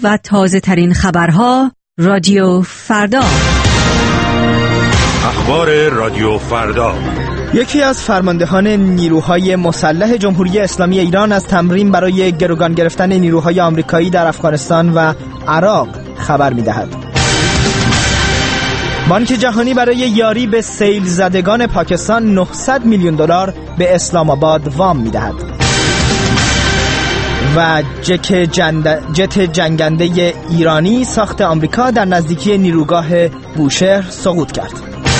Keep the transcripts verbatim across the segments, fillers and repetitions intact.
و تازه ترین خبرها رادیو فردا. اخبار رادیو فردا. یکی از فرماندهان نیروهای مسلح جمهوری اسلامی ایران از تمرین برای گروگان گرفتن نیروهای آمریکایی در افغانستان و عراق خبر می‌دهد. بانک جهانی برای یاری به سیل زدگان پاکستان نهصد میلیون دلار به اسلام آباد وام می‌دهد. و جت, جند... جت جنگنده ایرانی ساخت آمریکا در نزدیکی نیروگاه بوشهر سقوط کرد.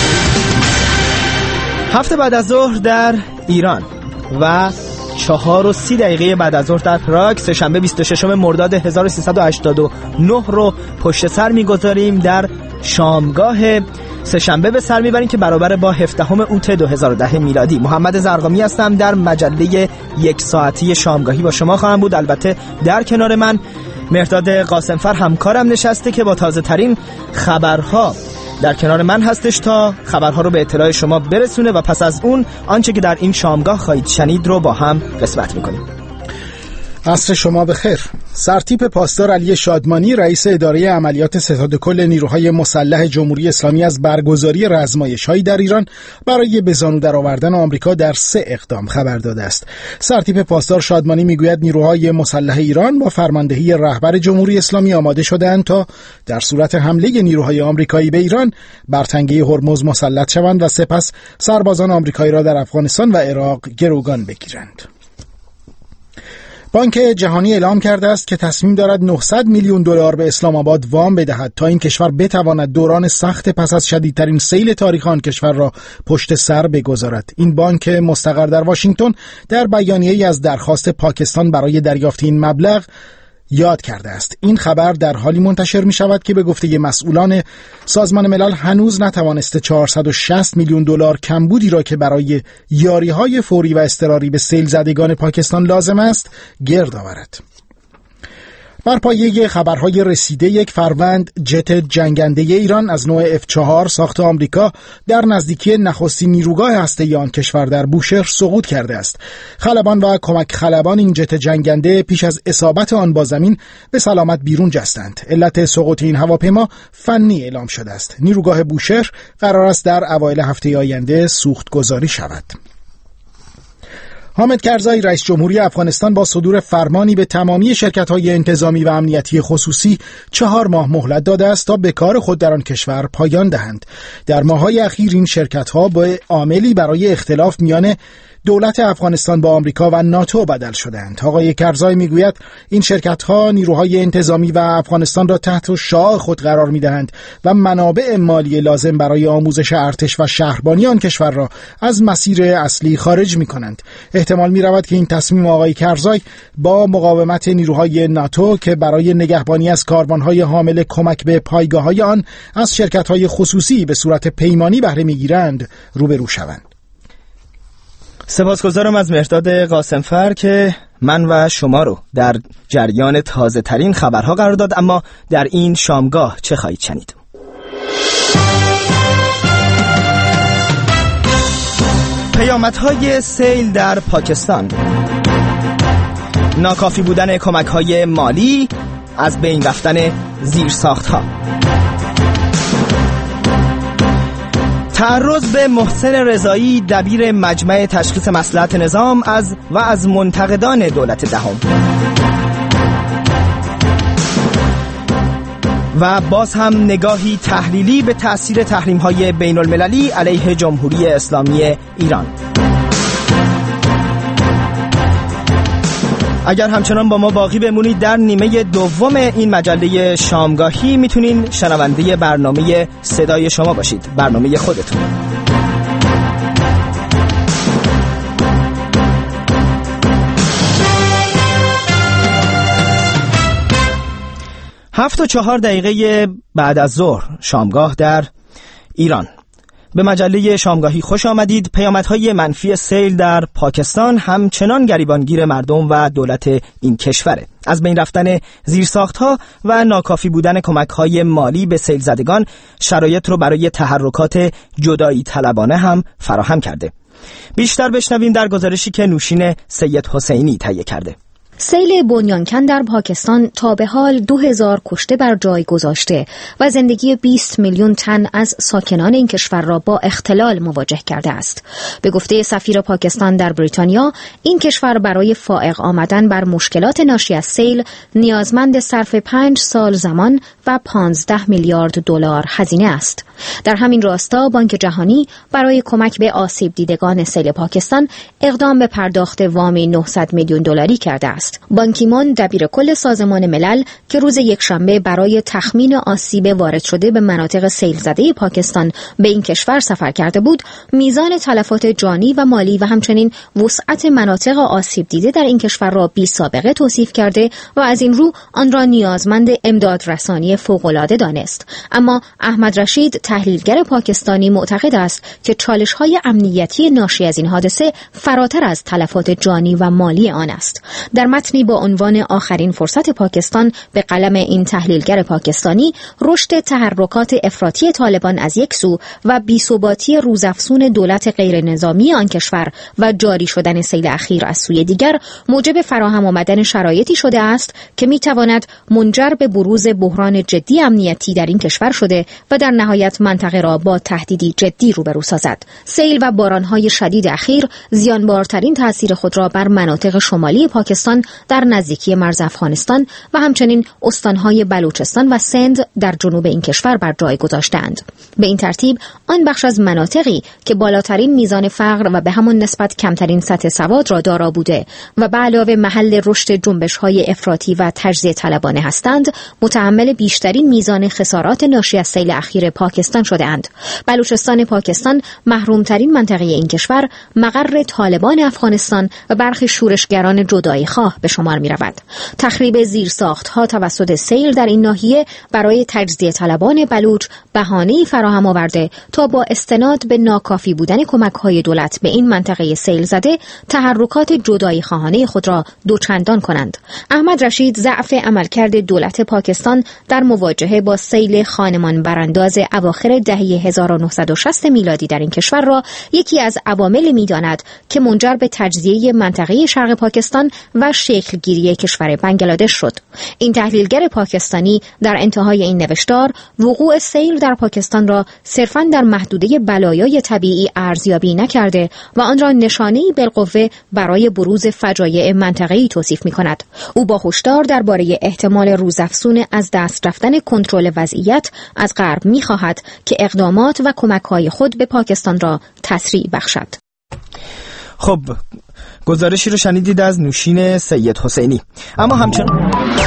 هفت بعد از ظهر در ایران و چهار و سی دقیقه بعد از ظهر در پراگ، سه‌شنبه بیست و ششم مرداد هزار و سیصد و هشتاد و نه رو پشت سر می‌گذاریم. در شامگاه سه‌شنبه به سر می‌بریم که برابر با هفدهم اوت دو هزار و ده میلادی. محمد زرقامی هستم. در مجله یک ساعتی شامگاهی با شما خواهم بود. البته در کنار من مهرداد قاسمفر همکارم نشسته که با تازه ترین خبرها در کنار من هستش تا خبرها رو به اطلاع شما برسونه و پس از اون آنچه که در این شامگاه خواهید شنید رو با هم قسمت میکنیم. عصر شما بخیر. سرتیپ پاسدار علی شادمانی رئیس اداره عملیات ستاد کل نیروهای مسلح جمهوری اسلامی از برگزاری رزمایش‌هایی در ایران برای به زانو درآوردن آمریکا در سه اقدام خبر داده است. سرتیپ پاسدار شادمانی میگوید نیروهای مسلح ایران با فرماندهی رهبر جمهوری اسلامی آماده شده‌اند تا در صورت حمله نیروهای آمریکایی به ایران بر تنگه هرمز مسلط شوند و سپس سربازان آمریکایی را در افغانستان و عراق گروگان بگیرند. بانک جهانی اعلام کرده است که تصمیم دارد نهصد میلیون دلار به اسلام آباد وام بدهد تا این کشور بتواند دوران سخت پس از شدیدترین سیل تاریخ آن کشور را پشت سر بگذارد. این بانک مستقر در واشنگتن در بیانیه‌ای از درخواست پاکستان برای دریافت این مبلغ یاد کرده است. این خبر در حالی منتشر می شود که به گفته مسئولان سازمان ملل هنوز نتوانسته چهارصد و شصت میلیون دلار کمبودی را که برای یاری‌های فوری و اضطراری به سیل زدگان پاکستان لازم است گرد آورد. بر پایه خبرهای رسیده یک فروند جت جنگنده ایران از نوع اف چهار ساخت آمریکا در نزدیکی نخستین نیروگاه هسته‌ای آن کشور در بوشهر سقوط کرده است. خلبان و کمک خلبان این جت جنگنده پیش از اصابت آن با زمین به سلامت بیرون جستند. علت سقوط این هواپیما فنی اعلام شده است. نیروگاه بوشهر قرار است در اوایل هفته آینده سوخت گذاری شود. حامد کرزی رئیس جمهوری افغانستان با صدور فرمانی به تمامی شرکت‌های انتظامی و امنیتی خصوصی چهار ماه مهلت داده است تا به کار خود در آن کشور پایان دهند. در ماه‌های اخیر این شرکت‌ها به عاملی برای اختلاف میان دولت افغانستان با آمریکا و ناتو بدل شدند. آقای کرزی میگوید این شرکت‌ها نیروهای انتظامی و افغانستان را تحت شعاع خود قرار می‌دهند و منابع مالی لازم برای آموزش ارتش و شهربانی آن کشور را از مسیر اصلی خارج می‌کنند. احتمال می‌رود که این تصمیم آقای کرزی با مقاومت نیروهای ناتو که برای نگهبانی از کاروان‌های حامل کمک به پایگاه‌های آن از شرکت‌های خصوصی به صورت پیمانی بهره می‌گیرند روبرو شوند. سپاسگزارم از مهرداد قاسمفر که من و شما رو در جریان تازه ترین خبرها قرار داد. اما در این شامگاه چه خواهید شنید؟ پیامدهای سیل در پاکستان، ناکافی بودن کمک‌های مالی، از بین رفتن زیرساخت‌ها، تعرض به محسن رضایی دبیر مجمع تشخیص مصلحت نظام از و از منتقدان دولت دهم، و باز هم نگاهی تحلیلی به تأثیر تحریم‌های بین المللی علیه جمهوری اسلامی ایران. اگر همچنان با ما باقی بمونید در نیمه دوم این مجله شامگاهی میتونین شنونده برنامه صدای شما باشید، برنامه خودتون. هفت و چهار دقیقه بعد از ظهر شامگاه در ایران. به مجله شامگاهی خوش آمدید. پیامدهای منفی سیل در پاکستان همچنان گریبانگیر مردم و دولت این کشوره. از بین رفتن زیرساختها و ناکافی بودن کمک‌های مالی به سیل زدگان شرایط رو برای تحرکات جدایی طلبانه هم فراهم کرده. بیشتر بشنویم در گزارشی که نوشین سید حسینی تهیه کرده. سیل بنیانکن در پاکستان تا به حال دو هزار کشته بر جای گذاشته و زندگی بیست میلیون تن از ساکنان این کشور را با اختلال مواجه کرده است. به گفته سفیر پاکستان در بریتانیا، این کشور برای فائق آمدن بر مشکلات ناشی از سیل نیازمند صرف پنج سال زمان و پانزده میلیارد دلار هزینه است. در همین راستا بانک جهانی برای کمک به آسیب دیدگان سیل پاکستان اقدام به پرداخت وامی نهصد میلیون دلاری کرده است. بان کی مون دبیر کل سازمان ملل که روز یکشنبه برای تخمین آسیب وارد شده به مناطق سیل زده پاکستان به این کشور سفر کرده بود، میزان تلفات جانی و مالی و همچنین وسعت مناطق آسیب دیده در این کشور را بی سابقه توصیف کرده و از این رو آن را نیازمند امداد رسانی فوق‌العاده دانست. اما احمد رشید تحلیلگر پاکستانی معتقد است که چالش‌های امنیتی ناشی از این حادثه فراتر از تلفات جانی و مالی آن است. در متنی با عنوان آخرین فرصت پاکستان به قلم این تحلیلگر پاکستانی، رشد تحرکات افراطی طالبان از یک سو و بی‌ثباتی روزافزون دولت غیر نظامی آن کشور و جاری شدن سیل اخیر از سوی دیگر موجب فراهم آمدن شرایطی شده است که می‌تواند منجر به بروز بحران جدی امنیتی در این کشور شده و در نهایت منطقه را با تهدیدی جدی روبرو سازد. سیل و باران‌های شدید اخیر زیانبارترین تأثیر خود را بر مناطق شمالی پاکستان در نزدیکی مرز افغانستان و همچنین استان‌های بلوچستان و سند در جنوب این کشور بر جای گذاشتند. به این ترتیب آن بخش از مناطقی که بالاترین میزان فقر و به همان نسبت کمترین سطح سواد را دارا بوده و به علاوه محل رشد جنبش‌های افراطی و تجزیه طلبانه هستند، متحمل بیشترین میزان خسارات ناشی از سیل اخیر پاکستان شده‌اند. بلوچستان پاکستان محرومترین منطقه این کشور، مقر طالبان افغانستان و برخی شورشگران جدایی خواه به شمار می رود. تخریب زیرساخت‌ها توسط سیل در این ناحیه برای تجزیه طلبان بلوچ بهانه‌ای فراهم آورده تا با استناد به ناکافی بودن کمک‌های دولت به این منطقه سیل زده تحرکات جدایی خواهانه خود را دوچندان کنند. احمد رشید ضعف عملکرد دولت پاکستان در مواجهه با سیل خانمان برانداز اواخر دهه هزار و نهصد و شصت میلادی در این کشور را یکی از عوامل می‌داند که منجر به تجزیه منطقه شرق پاکستان و شکلگیری کشور بنگلادش شد. این تحلیلگر پاکستانی در انتهای این نوشتار وقوع سیل در پاکستان را صرفاً در محدوده بلایای طبیعی ارزیابی نکرده و آن را نشانه‌ای بالقوه برای بروز فجایع منطقه‌ای توصیف می‌کند. او با هشدار درباره احتمال روزافزون از دست رفتن کنترل وضعیت از غرب می‌خواهد که اقدامات و کمک‌های خود به پاکستان را تسریع بخشد. خب گزارشی رو شنیدید از نوشین سید حسینی. اما همچنان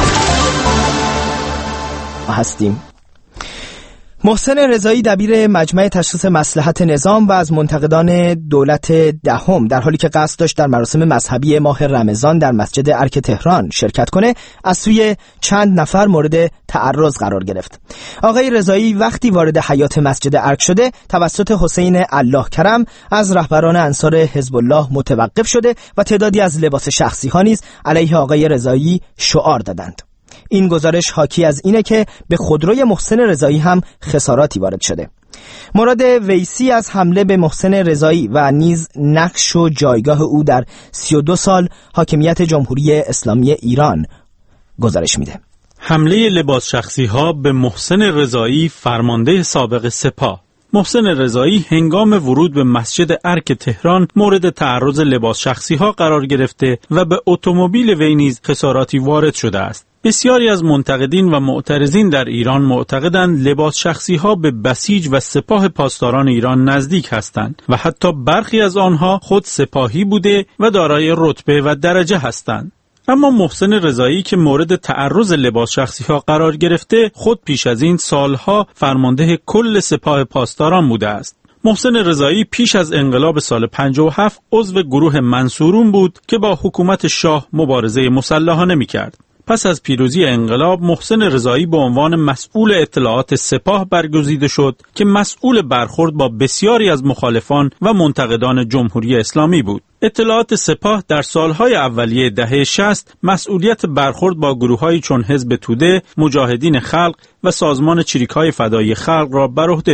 هستیم. محسن رضایی دبیر مجمع تشخیص مصلحت نظام و از منتقدان دولت دهم در حالی که قصد داشت در مراسم مذهبی ماه رمضان در مسجد ارک تهران شرکت کنه، از سوی چند نفر مورد تعرض قرار گرفت. آقای رضایی وقتی وارد حیاط مسجد ارک شده توسط حسین الله کرم از رهبران انصار حزب الله متوقف شده و تعدادی از لباس شخصی ها نیز علیه آقای رضایی شعار دادند. این گزارش حاکی از اینه که به خودروی محسن رضایی هم خساراتی وارد شده. مراد ویسی از حمله به محسن رضایی و نیز نقش و جایگاه او در سی و دو سال حاکمیت جمهوری اسلامی ایران گزارش میده. حمله لباس شخصی ها به محسن رضایی، فرمانده سابق سپاه. محسن رضایی هنگام ورود به مسجد ارک تهران مورد تعرض لباس شخصی ها قرار گرفته و به اتومبیل وی نیز خساراتی وارد شده است. بسیاری از منتقدین و معترضین در ایران معتقدند لباس شخصی ها به بسیج و سپاه پاسداران ایران نزدیک هستند و حتی برخی از آنها خود سپاهی بوده و دارای رتبه و درجه هستند. اما محسن رضایی که مورد تعرض لباس شخصی ها قرار گرفته، خود پیش از این سالها فرمانده کل سپاه پاسداران بوده است. محسن رضایی پیش از انقلاب سال پنجاه و هفت عضو گروه منصورون بود که با حکومت شاه مبارزه مسلحانه می‌کرد. پس از پیروزی انقلاب محسن رضایی به عنوان مسئول اطلاعات سپاه برگزیده شد که مسئول برخورد با بسیاری از مخالفان و منتقدان جمهوری اسلامی بود. اطلاعات سپاه در سالهای اولیه دهه شصت مسئولیت برخورد با گروه‌هایی چون حزب توده، مجاهدین خلق و سازمان چریک‌های فدایی خلق را بر عهده داشت.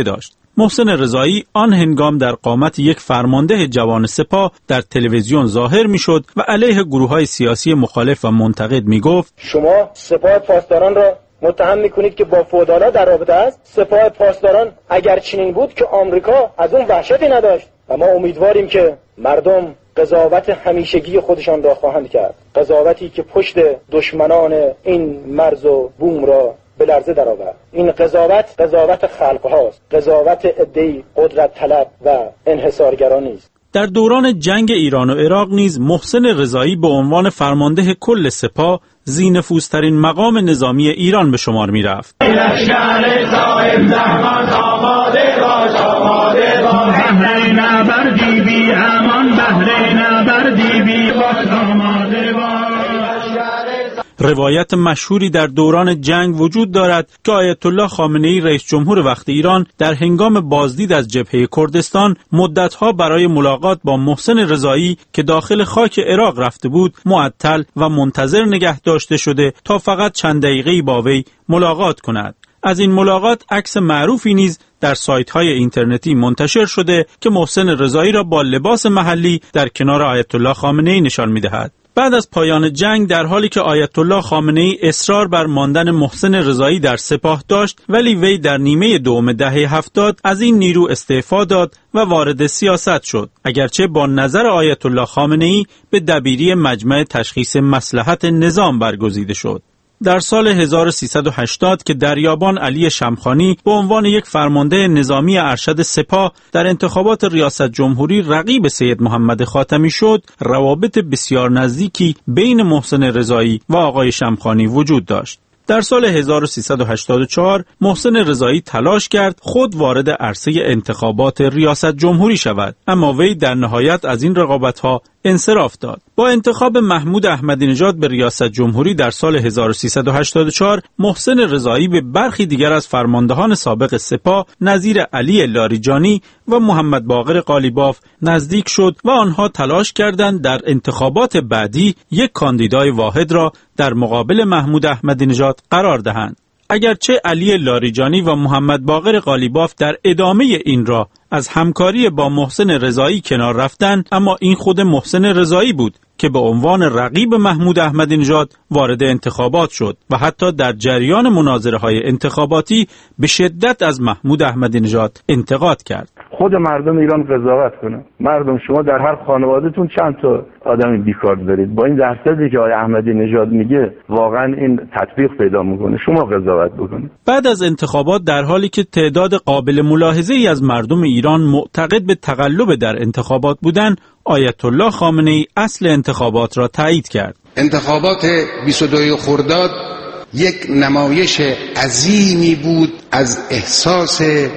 محسن رضایی آن هنگام در قامت یک فرمانده جوان سپاه در تلویزیون ظاهر میشد و علیه گروه‌های سیاسی مخالف و منتقد میگفت: شما سپاه پاسداران را متهم میکنید که با فئودالا در رابطه است. سپاه پاسداران اگر چنین بود که آمریکا از اون وحشتی نداشت و ما امیدواریم که مردم قضاوت همیشگی خودشان را خواهند کرد، قضاوتی که پشت دشمنان این مرز و بوم را به لرزه درآورد. این قضاوت قضاوت خلق هاست، قضاوت عده‌ای قدرت طلب و انحصارگران نیست. در دوران جنگ ایران و عراق نیز محسن رضایی به عنوان فرمانده کل سپاه ذی‌نفوذترین مقام نظامی ایران به شمار می رفت. روایت مشهوری در دوران جنگ وجود دارد که آیت الله خامنه‌ای رئیس جمهور وقت ایران در هنگام بازدید از جبهه کردستان مدتها برای ملاقات با محسن رضایی که داخل خاک عراق رفته بود معطل و منتظر نگه داشته شده تا فقط چند دقیقه‌ای با وی ملاقات کند. از این ملاقات عکس معروفی نیز در سایت‌های اینترنتی منتشر شده که محسن رضایی را با لباس محلی در کنار آیت الله خامنه‌ای نشان می‌دهد. بعد از پایان جنگ در حالی که آیت الله خامنه‌ای اصرار بر ماندن محسن رضایی در سپاه داشت، ولی وی در نیمه دوم دهه هفتاد از این نیرو استعفا داد و وارد سیاست شد، اگرچه با نظر آیت الله خامنه‌ای به دبیری مجمع تشخیص مصلحت نظام برگزیده شد. در سال هزار و سیصد و هشتاد که دریابان علی شمخانی به عنوان یک فرمانده نظامی ارشد سپاه در انتخابات ریاست جمهوری رقیب سید محمد خاتمی شد، روابط بسیار نزدیکی بین محسن رضایی و آقای شمخانی وجود داشت. در سال هزار و سیصد و هشتاد و چهار محسن رضایی تلاش کرد خود وارد عرصه انتخابات ریاست جمهوری شود، اما وی در نهایت از این رقابت‌ها انصراف داد. با انتخاب محمود احمدی نژاد به ریاست جمهوری در سال هزار و سیصد و هشتاد و چهار محسن رضایی به برخی دیگر از فرماندهان سابق سپاه نظیر علی لاریجانی و محمد باقر قالیباف نزدیک شد و آنها تلاش کردند در انتخابات بعدی یک کاندیدای واحد را در مقابل محمود احمدی نژاد قرار دهند. اگرچه علی لاریجانی و محمد باقر قالیباف در ادامه این راه از همکاری با محسن رضایی کنار رفتند، اما این خود محسن رضایی بود که به عنوان رقیب محمود احمدی نژاد وارد انتخابات شد و حتی در جریان مناظره‌های انتخاباتی به شدت از محمود احمدی نژاد انتقاد کرد. خود مردم ایران قضاوت کنن. مردم، شما در هر خانواده‌تون چند تا آدم بیکار دارید؟ با این درصدی که آقای احمدی نژاد میگه واقعا این تطبیق پیدا میکنه. شما قضاوت بکنید. بعد از انتخابات در حالی که تعداد قابل ملاحظه‌ای از مردم ایران معتقد به تقلب در انتخابات بودند، آیت الله خامنه‌ای اصل انتخابات را تایید کرد. انتخابات بیست و دو خرداد یک نمایش عظیمی بود از احساس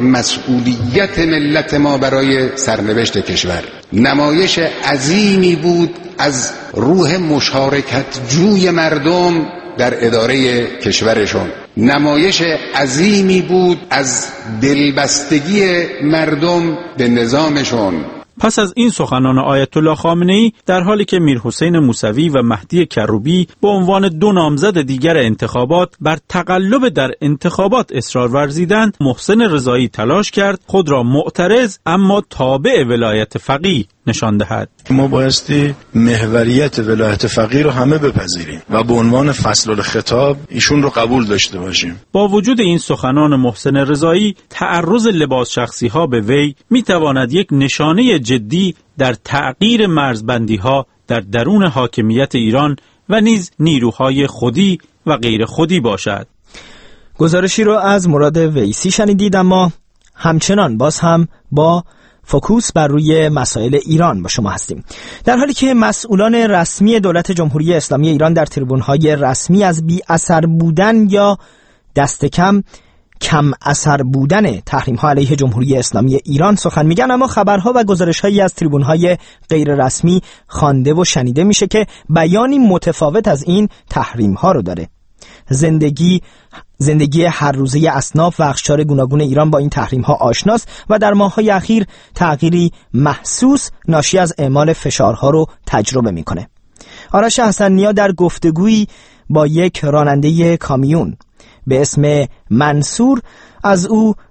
مسئولیت ملت ما برای سرنوشت کشور، نمایش عظیمی بود از روح مشارکت جوی مردم در اداره کشورشون، نمایش عظیمی بود از دلبستگی مردم به نظامشون. پس از این سخنان آیت الله خامنه‌ای در حالی که میرحسین موسوی و مهدی کروبی به عنوان دو نامزد دیگر انتخابات بر تقلب در انتخابات اصرار ورزیدند، محسن رضایی تلاش کرد خود را معترض اما تابع ولایت فقیه نشان دهد. ما بایستی محوریت ولایت فقیه رو همه بپذیریم و به عنوان فصل الخطاب ایشون رو قبول داشته باشیم. با وجود این سخنان محسن رضایی، تعرض لباس شخصی ها به وی می تواند یک نشانه جدی در تغییر مرزبندی ها در درون حاکمیت ایران و نیز نیروهای خودی و غیر خودی باشد. گزارشی رو از مراد ویسی شنیدید، اما همچنان باز هم با فوکوس بر روی مسائل ایران با شما هستیم. در حالی که مسئولان رسمی دولت جمهوری اسلامی ایران در تریبون‌های رسمی از بی اثر بودن یا دست کم کم اثر بودن تحریم‌ها علیه جمهوری اسلامی ایران سخن میگن، اما خبرها و گزارش‌هایی از تریبون‌های غیر رسمی خوانده و شنیده میشه که بیانی متفاوت از این تحریم‌ها رو داره. زندگی زندگی هر روزه اصناف و اقشار گوناگون ایران با این تحریم‌ها آشناست و در ماه‌های اخیر تغییری محسوس ناشی از اعمال فشارها رو تجربه میکنه. آرش حسن‌نیا در گفتگویی با یک راننده کامیون به اسم منصور از او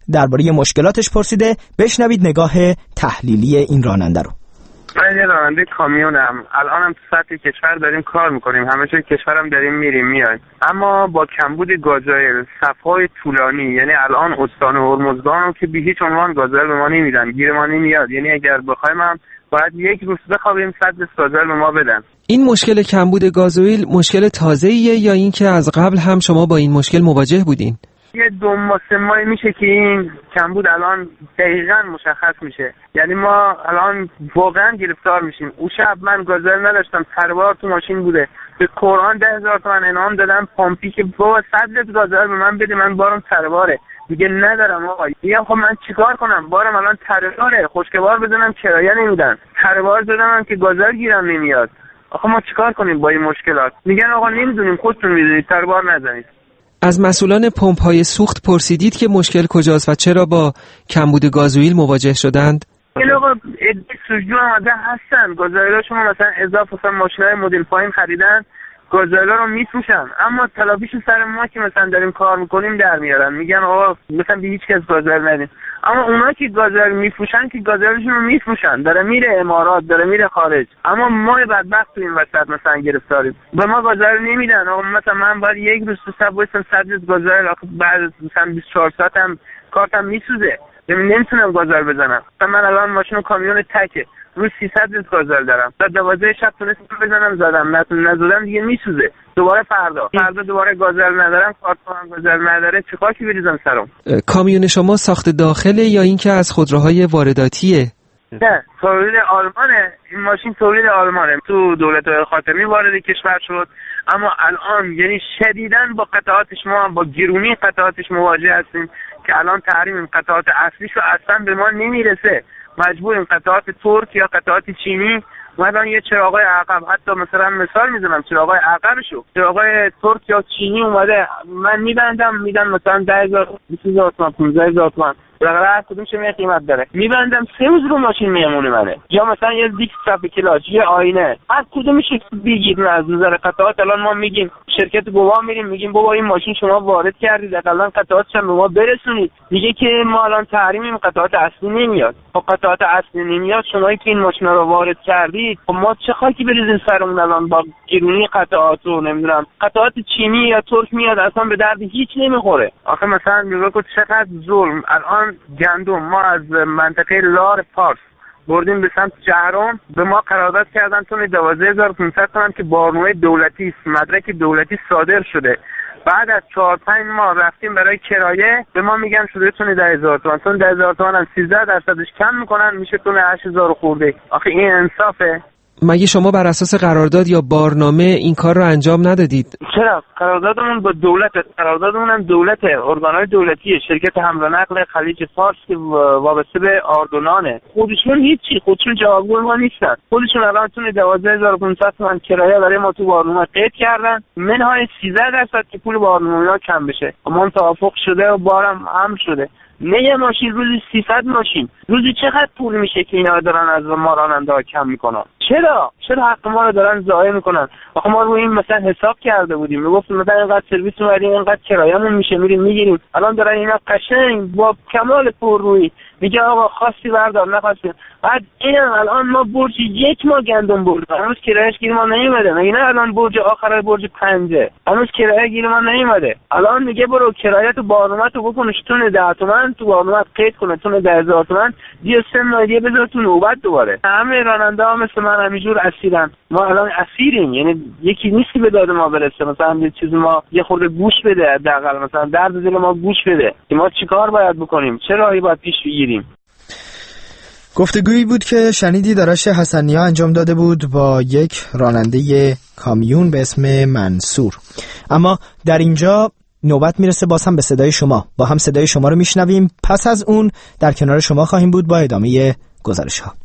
درباره مشکلاتش پرسیده. بشنوید نگاه تحلیلی این راننده رو. من یه راننده کامیونم. الانم تو سطح کشور داریم کار میکنیم، همه جای کشورم داریم میریم میایم، اما با کمبود گازوئیل صفهای طولانی، یعنی الان استان هرمزگان رو که به هیچ عنوان گازوئیل به ما نمیدن، گیر ما نمیاد. یعنی اگر بخوایم هم باید یک روز بخوابیم صد گازوئیل به ما بدن. این مشکل کمبود گازوئیل مشکل تازه‌ایه یا اینکه از قبل هم شما با این مشکل مواجه بودین؟ یه دو ماه سه ماه میشه که این کمبود الان دقیقاً مشخص میشه. یعنی ما الان واقعا گرفتار میشیم. اون شب من گازوئیل نداشتم، سربار تو ماشین بوده، به قرآن ده هزار تومن انعام دادم پامپی که بابا صد لیتر گازوئیل به من بده، من بارم سرباره. دیگه ندارم آقا. میگم خب من چیکار کنم؟ بارم الان ترباره، خشکبار بزنم کرایه نمیدن، تربار زدم که گازوئیل گیرم نمیاد. آخه ما چیکار کنیم با این مشکلات؟ میگن آقا نمیدونیم، خودتون میدونید، تربار نزنید. از مسئولان پمپ‌های سوخت پرسیدید که مشکل کجاست و چرا با کمبود گازوئیل مواجه شدند؟ این آقا ادعای سوژو آمده هستن، گازوئیل شما مثلا اضافه مثلا ماشینای مدل پایین خریدن، گازوئیل رو میفروشن، اما تلافیش سر ما که مثلا داریم کار میکنیم در میارن، میگن آقا مثلا به هیچ کس گازوئیل ندین. اما اونا که گازوئیل میفروشن که گازوئیلشون رو میفروشن، داره میره امارات، داره میره خارج، اما ما بدبخت تو این وسط مثلا گرفتاریم، به ما گازوئیل نمیدن. آقا مثلا من باید یک روز تو صف وایسم صد گازوئیل، بعد مثلا بیست و چهار ساعت هم کارتم میسوزه، نمیتونم گازوئیل بزنم. مثلا من الان ماشین کامیون تکه، روز سیصد لیتر گازوئیل دارم، تا دوازده شب تونستم بزنم، زدم، نتون نزدم دیگه میسوزه. دوباره فردا فردا دوباره گازوئیل ندارم، کارتم گازوئیل نداره، چیکار کی بریزم سرم؟ کامیون شما ساخت داخله یا اینکه از خودروهای وارداتیه؟ نه، تولید آلمانه. این ماشین تولید آلمانه، تو دولت خاتمی وارد کشور شد، اما الان یعنی شدیداً با قطعاتش ما با گرونی قطعاتش مواجه هستیم که الان تحریم قطعات اصلیشو اصلا به ما نمیرسه. مجبوریم قطعات ترک یا قطعات چینی، مثلا یه چراغای عقب، حتی مثلا مثال میزنم چراغای عقبشو چراغای ترک یا چینی اومده من میبندم، میدن مثلا ده هزار بیست هزار تومان پانزده هزار تومان، بالاخره هر کدوم چه قیمت داره، میبندم سه روز رو ماشین میمونه منه. یا مثلا یه دیکس صفحه کلاچ، یه آینه، هر کدومش بگید از نظر قطعات. الان ما میگیم شرکت گواه میریم میگیم بابا این ماشین شما وارد کردید، الان قطعاتش هم به ما برسونید. میگه که ما الان تحریمیم، قطعات اصلی نمیاد. خب قطعات اصلی نمیاد، شمایی که این ماشینا رو وارد کردید، خب ما چه خاکی بریزیم سرمون الان با گرونی قطعات و نمیدونم قطعات چینی یا ترک میاد، اصلا به درد هیچ نمیخوره. آخه مثلا نگاه کن چقدر ظلم. الان گندم ما از منطقه لار فارس بردیم به سمت جهرم، به ما قرارداد کردن تون دوازده هزار و پانصد تومان که بارنامه دولتی است، مدرک دولتی صادر شده. بعد از چهار پنج ماه رفتیم برای کرایه، به ما میگن شده تون ده هزار تومان، تون ده هزار تومان هم سیزده درصدش کم میکنن، میشه تون هشت هزار خورده. آخه این انصافه؟ مگه شما بر اساس قرارداد یا بارنامه این کار رو انجام ندادید؟ چرا؟ قراردادمون با دولت، قراردادمون هم دولت، ارگانهای دولتیه، شرکت حمل و نقل خلیج فارس که وابسته به آردونانه. خودشون هیچی، خودشون جوابگو ما نیستن. خودشون الان تون دوازده هزار و پانصد تومان کرایه برای ما تو بارنامه قید کردن، منهای سیزده درصد که پول بارنامه کم بشه. ما توافق شده و بارم هم شده. نه یه ماشین روزی سیصد ماشین، روزی چقدر پول میشه که اینا دارن از ما راننده ها کم میکنن؟ چرا؟ چرا حق ما رو دارن ضایع میکنن؟ آخه ما روی این مثلا حساب کرده بودیم، میگفتیم مثلا اینقدر سرویس میبریم، اینقدر کرایه‌مون میشه، میریم میگیریم. الان دارن اینا قشنگ با کمال پررویی میگه آقا خواستی بردار، نخواستی. بعد اینا الان ما برج یک ما گندم بردیم، هنوز کرایه‌اش گیر ما نیومده. مگه نه الان برج آخر برج پنجه هنوز کرایه گیر ما نیومده. الان میگه برو کرایه تو بارنامه تو بکنش تون ده تومن، تو بارنامه قید کنه تون ده هزار تومن، دیگه سه ماه دیگه بذار تو نوبت دوباره. همه راننده ها مثل من همینجور اسیرن. ما الان اسیریم، یعنی یکی نیستی به داد ما برسه، مثلا یه چیز ما یه خورده گوش بده، حداقل مثلا درد دل ما گوش بده که ما چیکار باید بکنیم، چه راهی باید پیش بگیریم. گفتگویی بود که شنیدی آرش حسنی‌ها انجام داده بود با یک راننده کامیون به اسم منصور. اما در اینجا نوبت میرسه باز هم به صدای شما، با هم صدای شما رو میشنویم. پس از اون در کنار شما خواهیم بود با ادامه گزارش ها.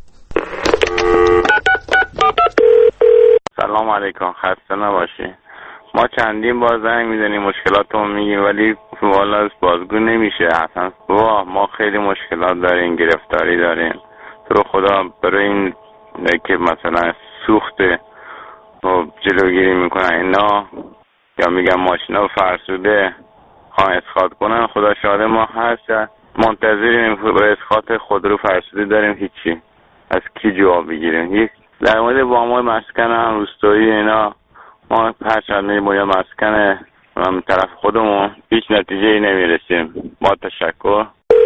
سلام علیکم، خسته نباشی. ما چندین بار زنگ میزنیم مشکلاتمون میگیم ولی والا بازگو نمیشه. اصلا وا ما خیلی مشکلات داریم، گرفتاری داریم. تو رو خدا برای این که مثلا سوخت و جلوگیری میکنن اینا، یا میگن ماشینا فرسوده خواهن اسخاط کنن، خدا شاهد ما هست منتظریم به اسقاط خودرو فرسوده داریم، هیچی از کی جواب بگیریم. یک در مورد وامای مسکن هم روستایی اینا ما هر چند باید مسکن من طرف خودمون هیچ نتیجه ای نمیرسیم. با تشکر.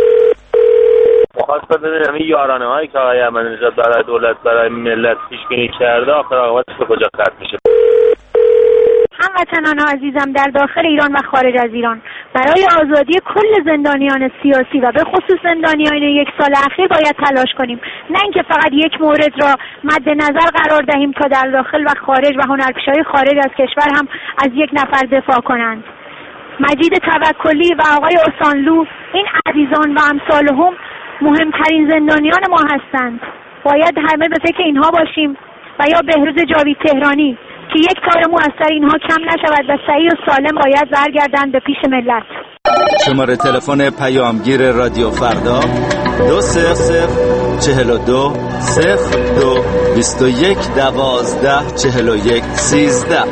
خواست بدونم این یارانه هایی که آقای احمدی‌نژاد برای دولت برای ملت پیش بینی کرده آخر عاقبتش به کجا ختم میشه؟ هموطنان عزیزم در داخل ایران و خارج از ایران، برای آزادی کل زندانیان سیاسی و به خصوص زندانیان یک سال اخیر باید تلاش کنیم، نه اینکه فقط یک مورد را مد نظر قرار دهیم تا در داخل و خارج و هنرپیشه‌های خارج از کشور هم از یک نفر دفاع کنند. مجید توکلی و آقای اوسانلو این عزیزان و امثالهم مهمترین زندانیان ما هستند. باید همه به فکر اینها باشیم و یا بهروز جاوید تهرانی که یک تار مو از سر اینها کم نشود و صحیح و سالم باید برگردند به پیش ملت. شماره تلفن پیامگیر رادیو فردا دو صفر صفر چهل و دو صفر دو بیست و یک دوازده چهل و یک سیزده.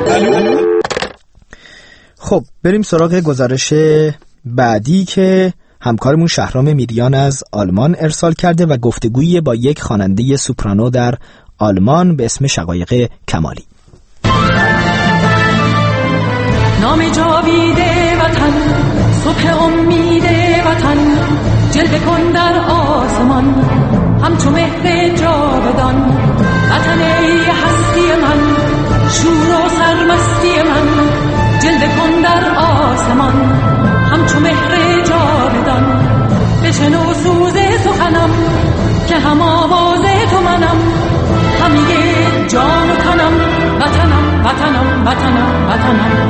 خب بریم سراغ گزارش بعدی که همکارمون شهرام میریان از آلمان ارسال کرده و گفتگویی با یک خواننده سوپرانو در آلمان به اسم شقایق کمالی. نام جاوید وطن، صبح امید وطن، جلوه کن در آسمان همچو مهر جاودان. وطن ای هستی من، شور و سرمستی من، جلوه کن در آسمان همچو مهر جاودان. بشنو سوز سخنم که هم آواز تو منم، همه جان و تنم وطنم وطنم وطنم وطنم،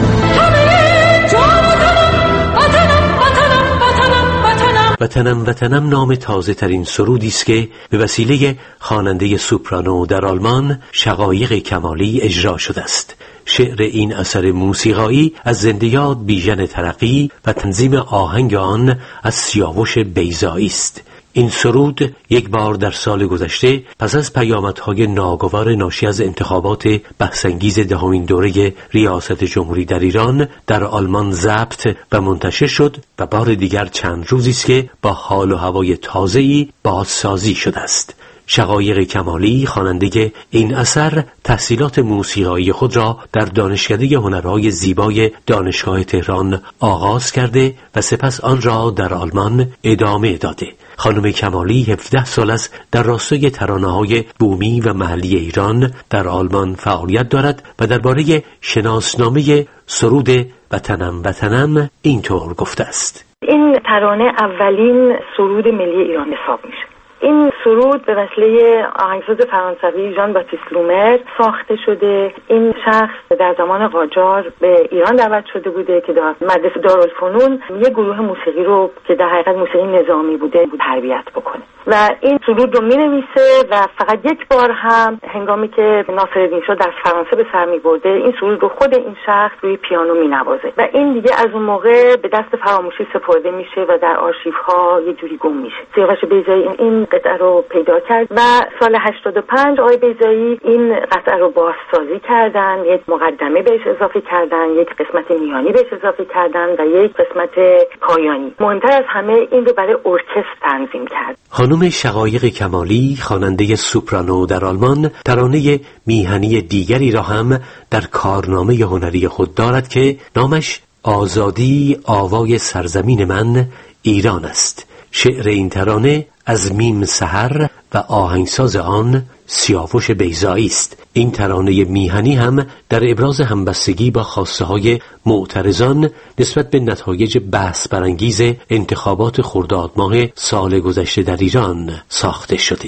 همه جان و تنم وطنم وطنم وطنم وطنم. وطنم وطنم نام تازه ترین سرودی است که به وسیله خواننده سوپرانو در آلمان شقایق کمالی اجرا شده است. شعر این اثر موسیقایی از زنده یاد بیژن ترقی و تنظیم آهنگ آن از سیاوش بیضایی است. این سرود یک بار در سال گذشته پس از پیامدهای ناگوار ناشی از انتخابات بحث‌انگیز دهمین دوره ریاست جمهوری در ایران در آلمان ضبط و منتشر شد و بار دیگر چند روزی است که با حال و هوای تازه‌ای بازسازی شده است. شقایق کمالی خواننده این اثر تحصیلات موسیقایی خود را در دانشکده هنرهای زیبای دانشگاه تهران آغاز کرده و سپس آن را در آلمان ادامه داده. خانم کمالی هفده سال است در راستای ترانه‌های بومی و محلی ایران در آلمان فعالیت دارد و درباره شناسنامه سرود وطنم وطنم اینطور گفته است: این ترانه اولین سرود ملی ایران حساب میشه. این سرود به وسیله آهنگساز فرانسوی ژان باتیست لومر ساخته شده. این شخص در زمان قاجار به ایران دعوت شده بوده که در مدرسه دارالفنون یک گروه موسیقی رو که در حقیقت موسیقی نظامی بوده بود تربیت بکنه و این سرود رو می‌نویسه و فقط یک بار هم هنگامی که ناصرالدین شاه در فرانسه به سر می‌برده این سرود رو خود این شخص روی پیانو می‌نوازه و این دیگه از اون موقع به دست فراموشی سپرده میشه و در آرشیوها یه جوری گم میشه. سیاوش بیضایی این قطعه رو پیدا کرد و سال هشتاد و پنج آقای بیضایی این قطعه رو بازسازی کردن، یک مقدمه بهش اضافه کردن، یک قسمت میانی بهش اضافه کردن و یک قسمت پایانی. مهمتر از همه این رو برای ارکستر تنظیم کرد. خانم شقایق کمالی خواننده سوپرانو در آلمان ترانه میهنی دیگری را هم در کارنامه هنری خود دارد که نامش آزادی آوای سرزمین من ایران است. شعر این ترانه از میم سحر و آهنگساز آن سیاوش بیضایی است. این ترانه میهنی هم در ابراز همبستگی با خواسته های معترضان نسبت به نتایج بحث برانگیز انتخابات خرداد ماه سال گذشته در ایران ساخته شده.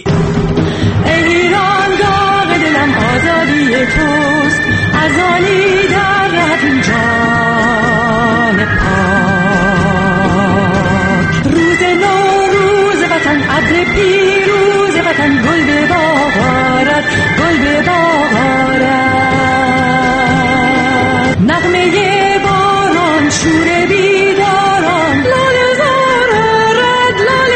ایران داغ دلم آزادی توست، ازانی در رفتیم جان پاک. روز نوروز وطن عبد پیروز وطن گل به باغارد، گل به باغارد. نغمه باران شور بیداران لال زارارد، لال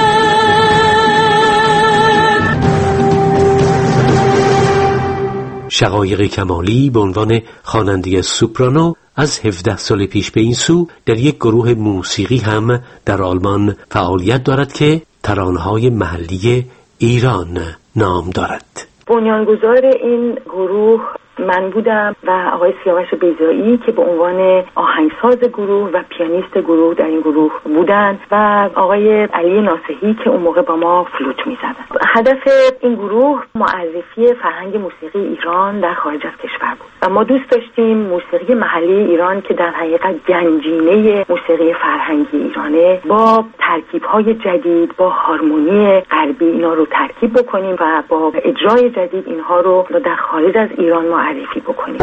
زارارد. شقایق کمالی به عنوان خواننده سوپرانو از هفده سال پیش به این سو در یک گروه موسیقی هم در آلمان فعالیت دارد که ترانه‌های محلی ایران نام دارد. بنیانگذار این گروه من بودم و آقای سیاوش بیضایی که به عنوان آهنگساز گروه و پیانیست گروه در این گروه بودند و آقای علی ناصحی که اون موقع با ما فلوت می‌زدن. هدف این گروه معرفی فرهنگ موسیقی ایران در خارج از کشور بود و ما دوست داشتیم موسیقی محلی ایران که در حقیقت گنجینه موسیقی فرهنگی ایرانه با ترکیب‌های جدید، با هارمونی غربی اینا رو ترکیب بکنیم و با اجرای جدید اینها رو در خارج از ایران معرفی بکنیم.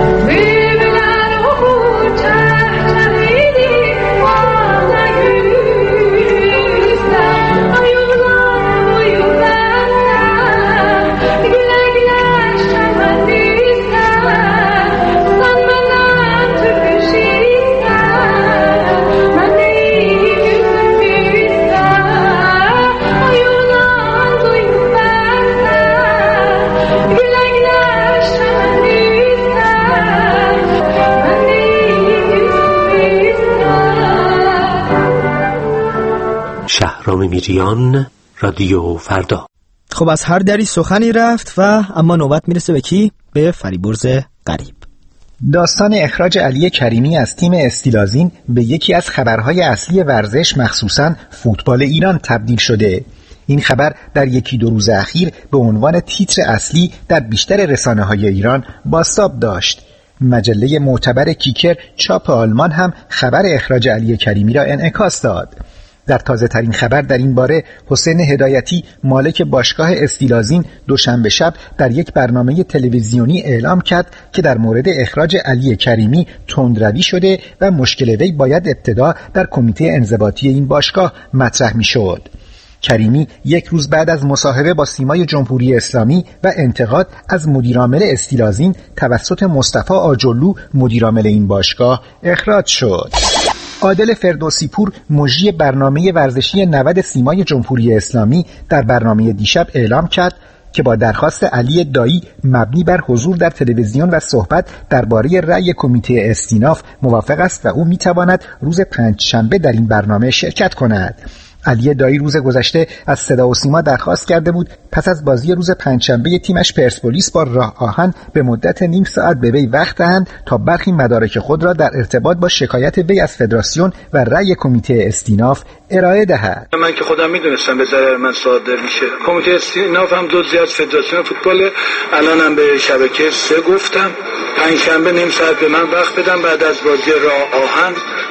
شهرام میریان، رادیو فردا. خب از هر دری سخنی رفت و اما نوبت میرسه به کی؟ به فریبرز غریب. داستان اخراج علی کریمی از تیم استیلازین به یکی از خبرهای اصلی ورزش مخصوصاً فوتبال ایران تبدیل شده. این خبر در یکی دو روز اخیر به عنوان تیتر اصلی در بیشتر رسانه‌های ایران بازتاب داشت. مجله معتبر کیکر چاپ آلمان هم خبر اخراج علی کریمی را انعکاس داد. در تازه ترین خبر در این باره حسین هدایتی مالک باشگاه استیلازین دوشنبه شب در یک برنامه تلویزیونی اعلام کرد که در مورد اخراج علی کریمی تندروی شده و مشکل وی باید ابتدا در کمیته انضباطی این باشگاه مطرح می‌شد. کریمی یک روز بعد از مصاحبه با سیمای جمهوری اسلامی و انتقاد از مدیرعامل استیلازین توسط مصطفی آجرلو مدیرعامل این باشگاه اخراج شد. عادل فردوسی پور مجری برنامه ورزشی نود سیمای جمهوری اسلامی در برنامه دیشب اعلام کرد که با درخواست علی دایی مبنی بر حضور در تلویزیون و صحبت درباره رأی کمیته استیناف موافق است و او میتواند روز پنجشنبه در این برنامه شرکت کند. علی دایی روز گذشته از صدا و سیما درخواست کرده بود پس از بازی روز پنجشنبه تیمش پرسپولیس با راه آهن به مدت نیم ساعت به وی وقت دهند تا برخی مدارک خود را در ارتباط با شکایت وی از فدراسیون و رأی کمیته استیناف ارائه دهد. من که خودم میدونستم به ضرر من صادر میشه. کمیته استیناف هم دزدی از فدراسیون فوتبال، الانم به شبکه سه گفتم پنجشنبه نیم ساعت به من وقت بدم بعد از بازی راه آهن.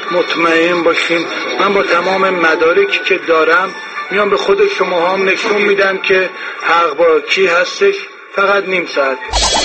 مطمئن باشین من با تمام مدارکی که دارم میام به خود شما هم نشون میدم که حق با کی هستش. فقط نیم ساعت.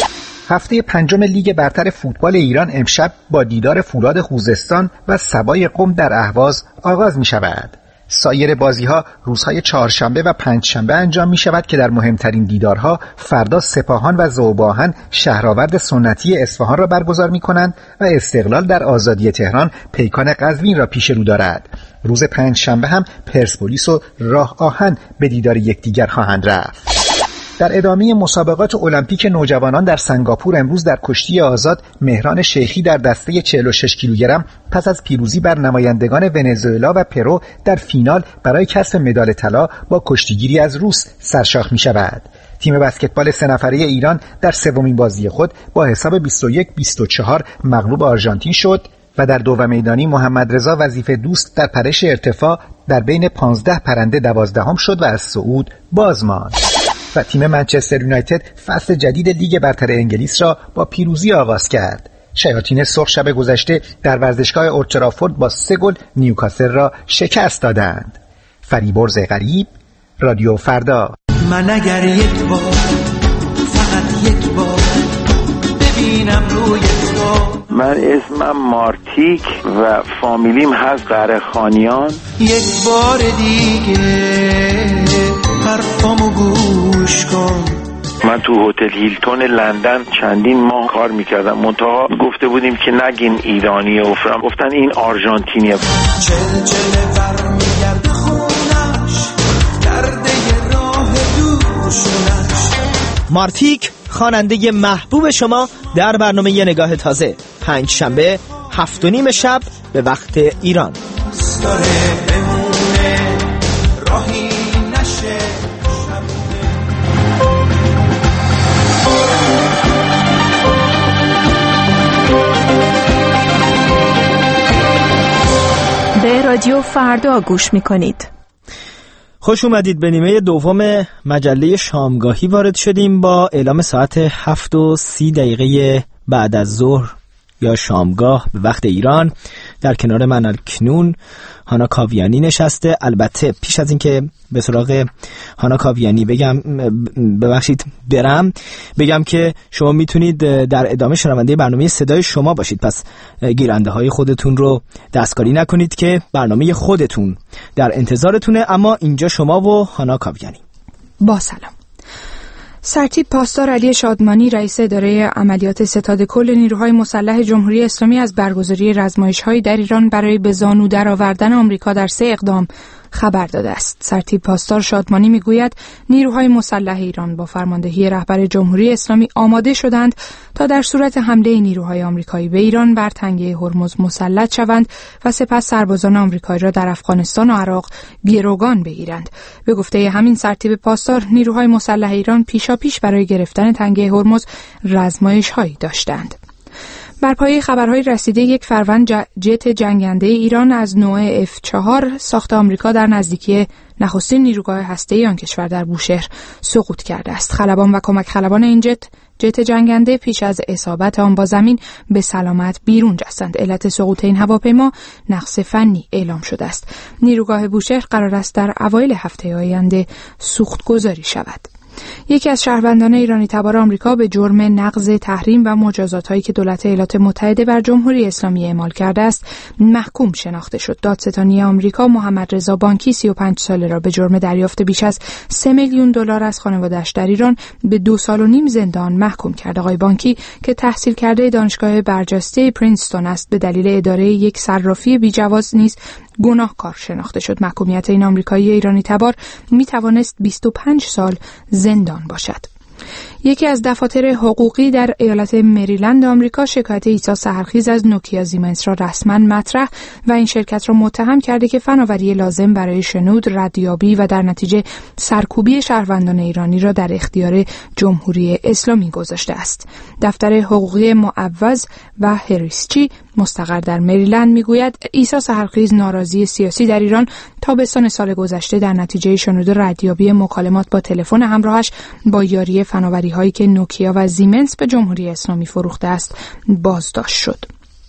هفته پنجم لیگ برتر فوتبال ایران امشب با دیدار فولاد خوزستان و سبای قم در اهواز آغاز می شود. سایر بازی‌ها روزهای چهارشنبه و پنجشنبه انجام می‌شود که در مهمترین دیدارها فردا سپاهان و ذوب‌آهن شهرآورد سنتی اصفهان را برگزار می‌کنند و استقلال در آزادی تهران پیکان قزوین را پیش رو دارد. روز پنجشنبه هم پرسپولیس و راه آهن به دیدار یکدیگر خواهند رفت. در ادامه مسابقات المپیک نوجوانان در سنگاپور امروز در کشتی آزاد مهران شیخی در دسته چهل و شش کیلوگرم پس از پیروزی بر نمایندگان ونزوئلا و پرو در فینال برای کسب مدال طلا با کشتیگیری از روس سرشاخ می شود. تیم بسکتبال سه نفره ایران در سومین بازی خود با حساب بیست و یک بیست و چهار مغلوب آرژانتین شد و در دو میدانی محمد رضا وظیفه دوست در پرش ارتفاع در بین پانزده پرنده دوازدهم شد و از صعود باز ماند. و تیم منچستر یونایتد فصل جدید لیگ برتر انگلیس را با پیروزی آغاز کرد. شیاطین سرخ شب گذشته در ورزشگاه اولد ترافورد با سه گل نیوکاسل را شکست دادند. فریبرز غریب، رادیو فردا. من اگر یک بار فقط یک بار ببینم روی تو. من اسمم مارتیک و فامیلیم هست قره‌خانیان. یک بار دیگه حرفامو گوش کن. من تو هتل هیلتون لندن چندین ماه کار میکردم، منتها گفته بودیم که نگین ایرانیه و فرام گفتن این آرژانتینیه. چل چل ور میگرد خونش کرده ی راه دوشونش. مارتیک خواننده محبوب شما در برنامه یه نگاه تازه، پنج شنبه هفت و نیم شب به وقت ایران. به رادیو فردا گوش میکنید. خوش اومدید. به نیمه دوم مجله شامگاهی وارد شدیم با اعلام ساعت هفت و سی دقیقه بعد از ظهر یا شامگاه به وقت ایران. در کنار من اکنون هانا کاویانی نشسته. البته پیش از اینکه به سراغ هانا کاویانی بگم ببخشید برم بگم که شما میتونید در ادامه شنونده برنامه صدای شما باشید، پس گیرنده های خودتون رو دستکاری نکنید که برنامه خودتون در انتظارتونه. اما اینجا شما و هانا کاویانی. با سلام. سرتیپ پاسدار علی شادمانی رئیس اداره عملیات ستاد کل نیروهای مسلح جمهوری اسلامی از برگزاری رزمایش‌های در ایران برای به زانو درآوردن آمریکا در سه اقدام خبر داده است. سرتیپ پاسدار شادمانی میگوید نیروهای مسلح ایران با فرماندهی رهبر جمهوری اسلامی آماده شدند تا در صورت حمله نیروهای آمریکایی به ایران بر تنگه هرمز مسلط شوند و سپس سربازان آمریکایی را در افغانستان و عراق گروگان بگیرند. به گفته همین سرتیپ پاسدار، نیروهای مسلح ایران پیشاپیش برای گرفتن تنگه هرمز رزمایش‌هایی داشتند. بر پایه خبرهای رسیده یک فروند جت جنگنده ایران از نوع اف چهار ساخت آمریکا در نزدیکی نخستین نیروگاه هسته‌ای آن کشور در بوشهر سقوط کرده است. خلبان و کمک خلبان این جت جت جنگنده پیش از اصابت آن با زمین به سلامت بیرون جستند. علت سقوط این هواپیما نقص فنی اعلام شده است. نیروگاه بوشهر قرار است در اوایل هفته آینده سوخت گذاری شود. یکی از شهروندان ایرانی تبار آمریکا به جرم نقض تحریم و مجازات‌هایی که دولت ایالات متحده بر جمهوری اسلامی اعمال کرده است محکوم شناخته شد. دادستانی آمریکا محمد رضا بانکی سی و پنج ساله را به جرم دریافت بیش از سه میلیون دلار از خانواده‌اش در ایران به دو سال و نیم زندان محکوم کرد. آقای بانکی که تحصیل کرده دانشگاه برجسته پرینستون است، به دلیل اداره یک صرافی بی‌جواز نیز گناهکار شناخته شد. محکومیت این آمریکایی ایرانی تبار می توانست بیست و پنج سال زندان باشد. یکی از دفاتر حقوقی در ایالت مریلند آمریکا شکایت عیسی سحرخیز از نوکیا زیمنس را رسما مطرح و این شرکت را متهم کرده که فناوری لازم برای شنود، ردیابی و در نتیجه سرکوبی شهروندان ایرانی را در اختیار جمهوری اسلامی گذاشته است. دفتر حقوقی معوض و هریسچی مستقر در مریلند میگوید عیسی سحرخیز ناراضی سیاسی در ایران تابستان سال گذشته در نتیجه شنود ردیابی مکالمات با تلفن همراهش با یاری فناوری هایی که نوکیا و زیمنس به جمهوری اسلامی فروخته است بازداشت شد.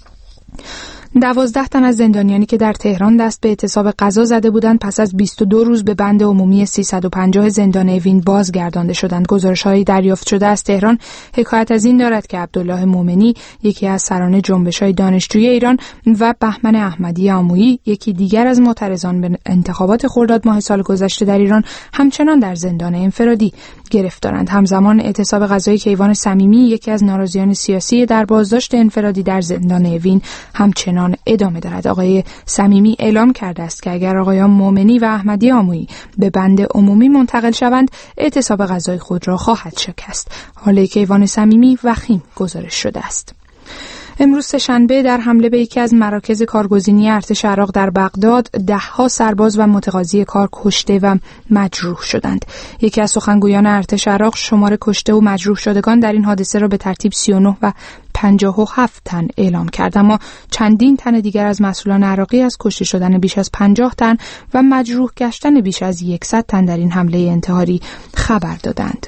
دوازده تن از زندانیانی که در تهران دست به اعتصاب غذا زده بودند پس از بیست و دو روز به بند عمومی سیصد و پنجاه زندان اوین بازگردانده شدند. گزارش‌های دریافت شده از تهران حکایت از این دارد که عبدالله مومنی، یکی از سران جنبش‌های دانشجویی ایران، و بهمن احمدی آمویی، یکی دیگر از معترضان به انتخابات خرداد ماه سال گذشته در ایران، همچنان در زندان انفرادی گرفتارند. همزمان اعتصاب غذایی کیوان صمیمی، یکی از ناراضیان سیاسی در بازداشت انفرادی در زندان اوین، همچنان ادامه دارد. آقای صمیمی اعلام کرده است که اگر آقایان مومنی و احمدی آمویی به بند عمومی منتقل شوند، اعتصاب غذای خود را خواهد شکست. حال کیوان صمیمی وخیم گزارش شده است. امروز سه‌شنبه در حمله به یکی از مراکز کارگزینی ارتش عراق در بغداد ده‌ها سرباز و متقاضی کار کشته و مجروح شدند. یکی از سخنگویان ارتش عراق شمار کشته و مجروح شدگان در این حادثه را به ترتیب سی و نه و پنجاه و هفت تن اعلام کرد، اما چندین تن دیگر از مسئولان عراقی از کشته شدن بیش از پنجاه تن و مجروح گشتن بیش از صد تن در این حمله انتحاری خبر دادند.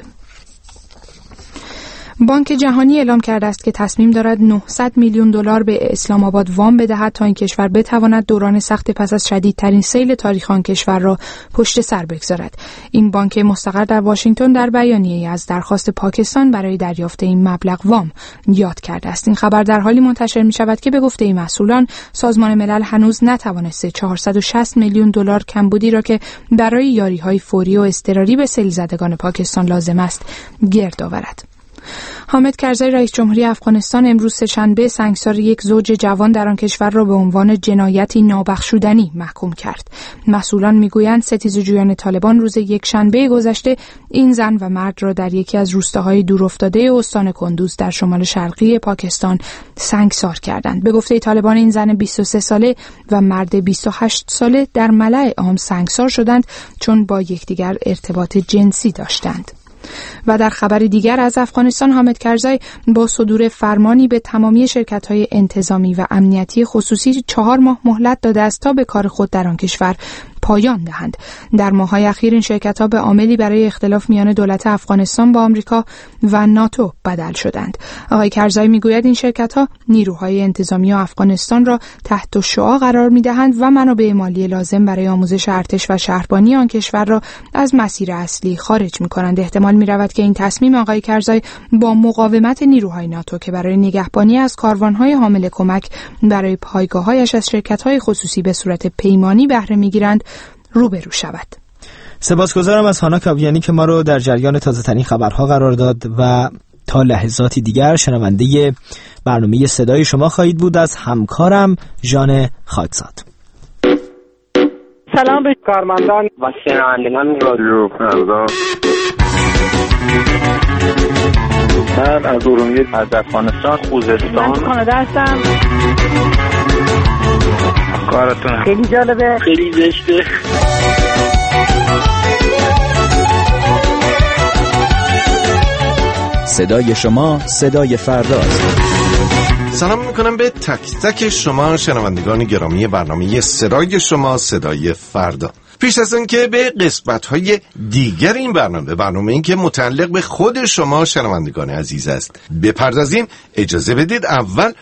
بانک جهانی اعلام کرده است که تصمیم دارد نهصد میلیون دلار به اسلام آباد وام بدهد تا این کشور بتواند دوران سخت پس از شدیدترین سیل تاریخ آن کشور را پشت سر بگذارد. این بانک مستقر در واشنگتن در بیانیه‌ای از درخواست پاکستان برای دریافت این مبلغ وام یاد کرده است. این خبر در حالی منتشر می شود که به گفته این مسئولان سازمان ملل هنوز نتوانسته چهارصد و شصت میلیون دلار کمبودی را که برای یاری‌های فوری و اضطراری به سیل زدگان پاکستان لازم است گرد آورد. حامد کرزی رئیس جمهوری افغانستان امروز سه‌شنبه سنگسار یک زوج جوان در آن کشور را به عنوان جنایتی نابخشودنی محکوم کرد. مسئولان میگویند ستیزجویان طالبان روز یک شنبه گذشته این زن و مرد را در یکی از روستاهای دورافتاده استان کندوز در شمال شرقی پاکستان سنگسار کردند. به گفته طالبان این زن بیست و سه ساله و مرد بیست و هشت ساله در ملأ عام سنگسار شدند چون با یکدیگر ارتباط جنسی داشتند. و در خبر دیگر از افغانستان، حامد کرزی با صدور فرمانی به تمامی شرکت‌های انتظامی و امنیتی خصوصی چهار ماه مهلت داده است تا به کار خود در آن کشور پایان دهند. در ماه‌های اخیر این شرکت‌ها به عاملی برای اختلاف میان دولت افغانستان با آمریکا و ناتو بدل شدند. آقای کرزی میگوید این شرکت‌ها نیروهای انتظامی افغانستان را تحت شعاع قرار می‌دهند و منابع مالی لازم برای آموزش ارتش و شهربانی آن کشور را از مسیر اصلی خارج می‌کنند. احتمال می‌رود که این تصمیم آقای کرزی با مقاومت نیروهای ناتو که برای نگهبانی از کاروان‌های حامل کمک برای پایگاه‌هایش از شرکت‌های خصوصی به صورت پیمانی بهره می‌گیرند روبرو شود. سپاسگزارم از هانا کاویانی که ما رو در جریان تازه‌ترین خبرها قرار داد و تا لحظاتی دیگر شنونده برنامه صدای شما خواهید بود از همکارم ژان خاکزاد. سلام به کارمندان و شنوندگان رادیو فردا. من از ارومیه از افغانستان خوزستان. من کانادا هستم. کارتون خیلی جالبه، خیلی زشته. صدای شما صدای فرداست. سلام میکنم به تک تک شما شنوندگان گرامی برنامه صدای شما صدای فردا. پیش از اون که به قسمت‌های دیگر این برنامه برنامه این که متعلق به خود شما شنوندگان عزیز است بپردازیم، اجازه بدید اول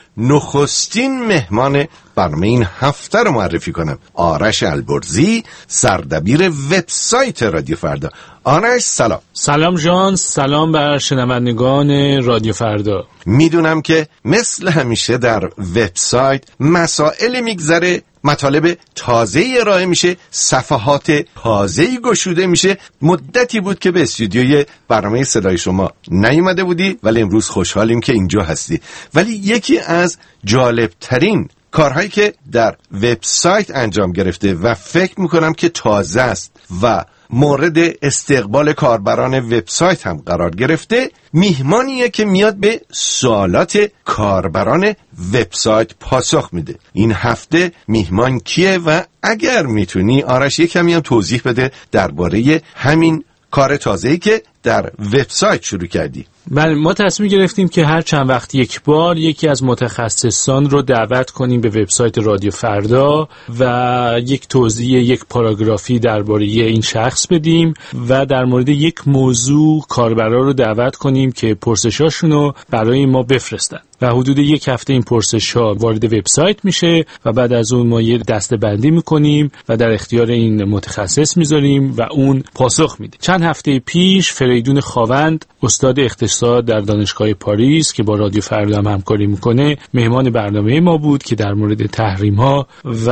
نخستین مهمان برنامه این هفته رو معرفی کنم. آرش البرزی، سردبیر وبسایت رادیو فردا. آرش سلام. سلام جان، سلام بر شنوندگان رادیو فردا. میدونم که مثل همیشه در وبسایت مسائل میگذره، مطالب تازه‌ای ارائه میشه، صفحات تازه‌ای گشوده میشه. مدتی بود که به استودیوی برنامه صدای شما نیومده بودی، ولی امروز خوشحالیم که اینجا هستی. ولی یکی از جالبترین کارهایی که در وبسایت انجام گرفته و فکر میکنم که تازه است و مورد استقبال کاربران وبسایت هم قرار گرفته، میهمانیه که میاد به سوالات کاربران وبسایت پاسخ میده. این هفته میهمان کیه و اگر میتونی آرش یک کمی هم توضیح بده درباره همین کار تازه‌ای که در وبسایت شروع کردی. بله، ما تصمیم گرفتیم که هر چند وقت یک بار یکی از متخصصان رو دعوت کنیم به وبسایت رادیو فردا و یک توضیح، یک پاراگرافی درباره این شخص بدیم و در مورد یک موضوع کاربرا رو دعوت کنیم که پرسشاشون رو برای ما بفرستن و حدود یک هفته این پرسش‌ها وارد وبسایت میشه و بعد از اون ما یه دسته‌بندی میکنیم و در اختیار این متخصص میذاریم و اون پاسخ میده. چند هفته پیش فریدون خاوند، استاد اقتصاد در دانشگاه پاریس که با رادیو فردا هم همکاری میکنه، مهمان برنامه ما بود که در مورد تحریم‌ها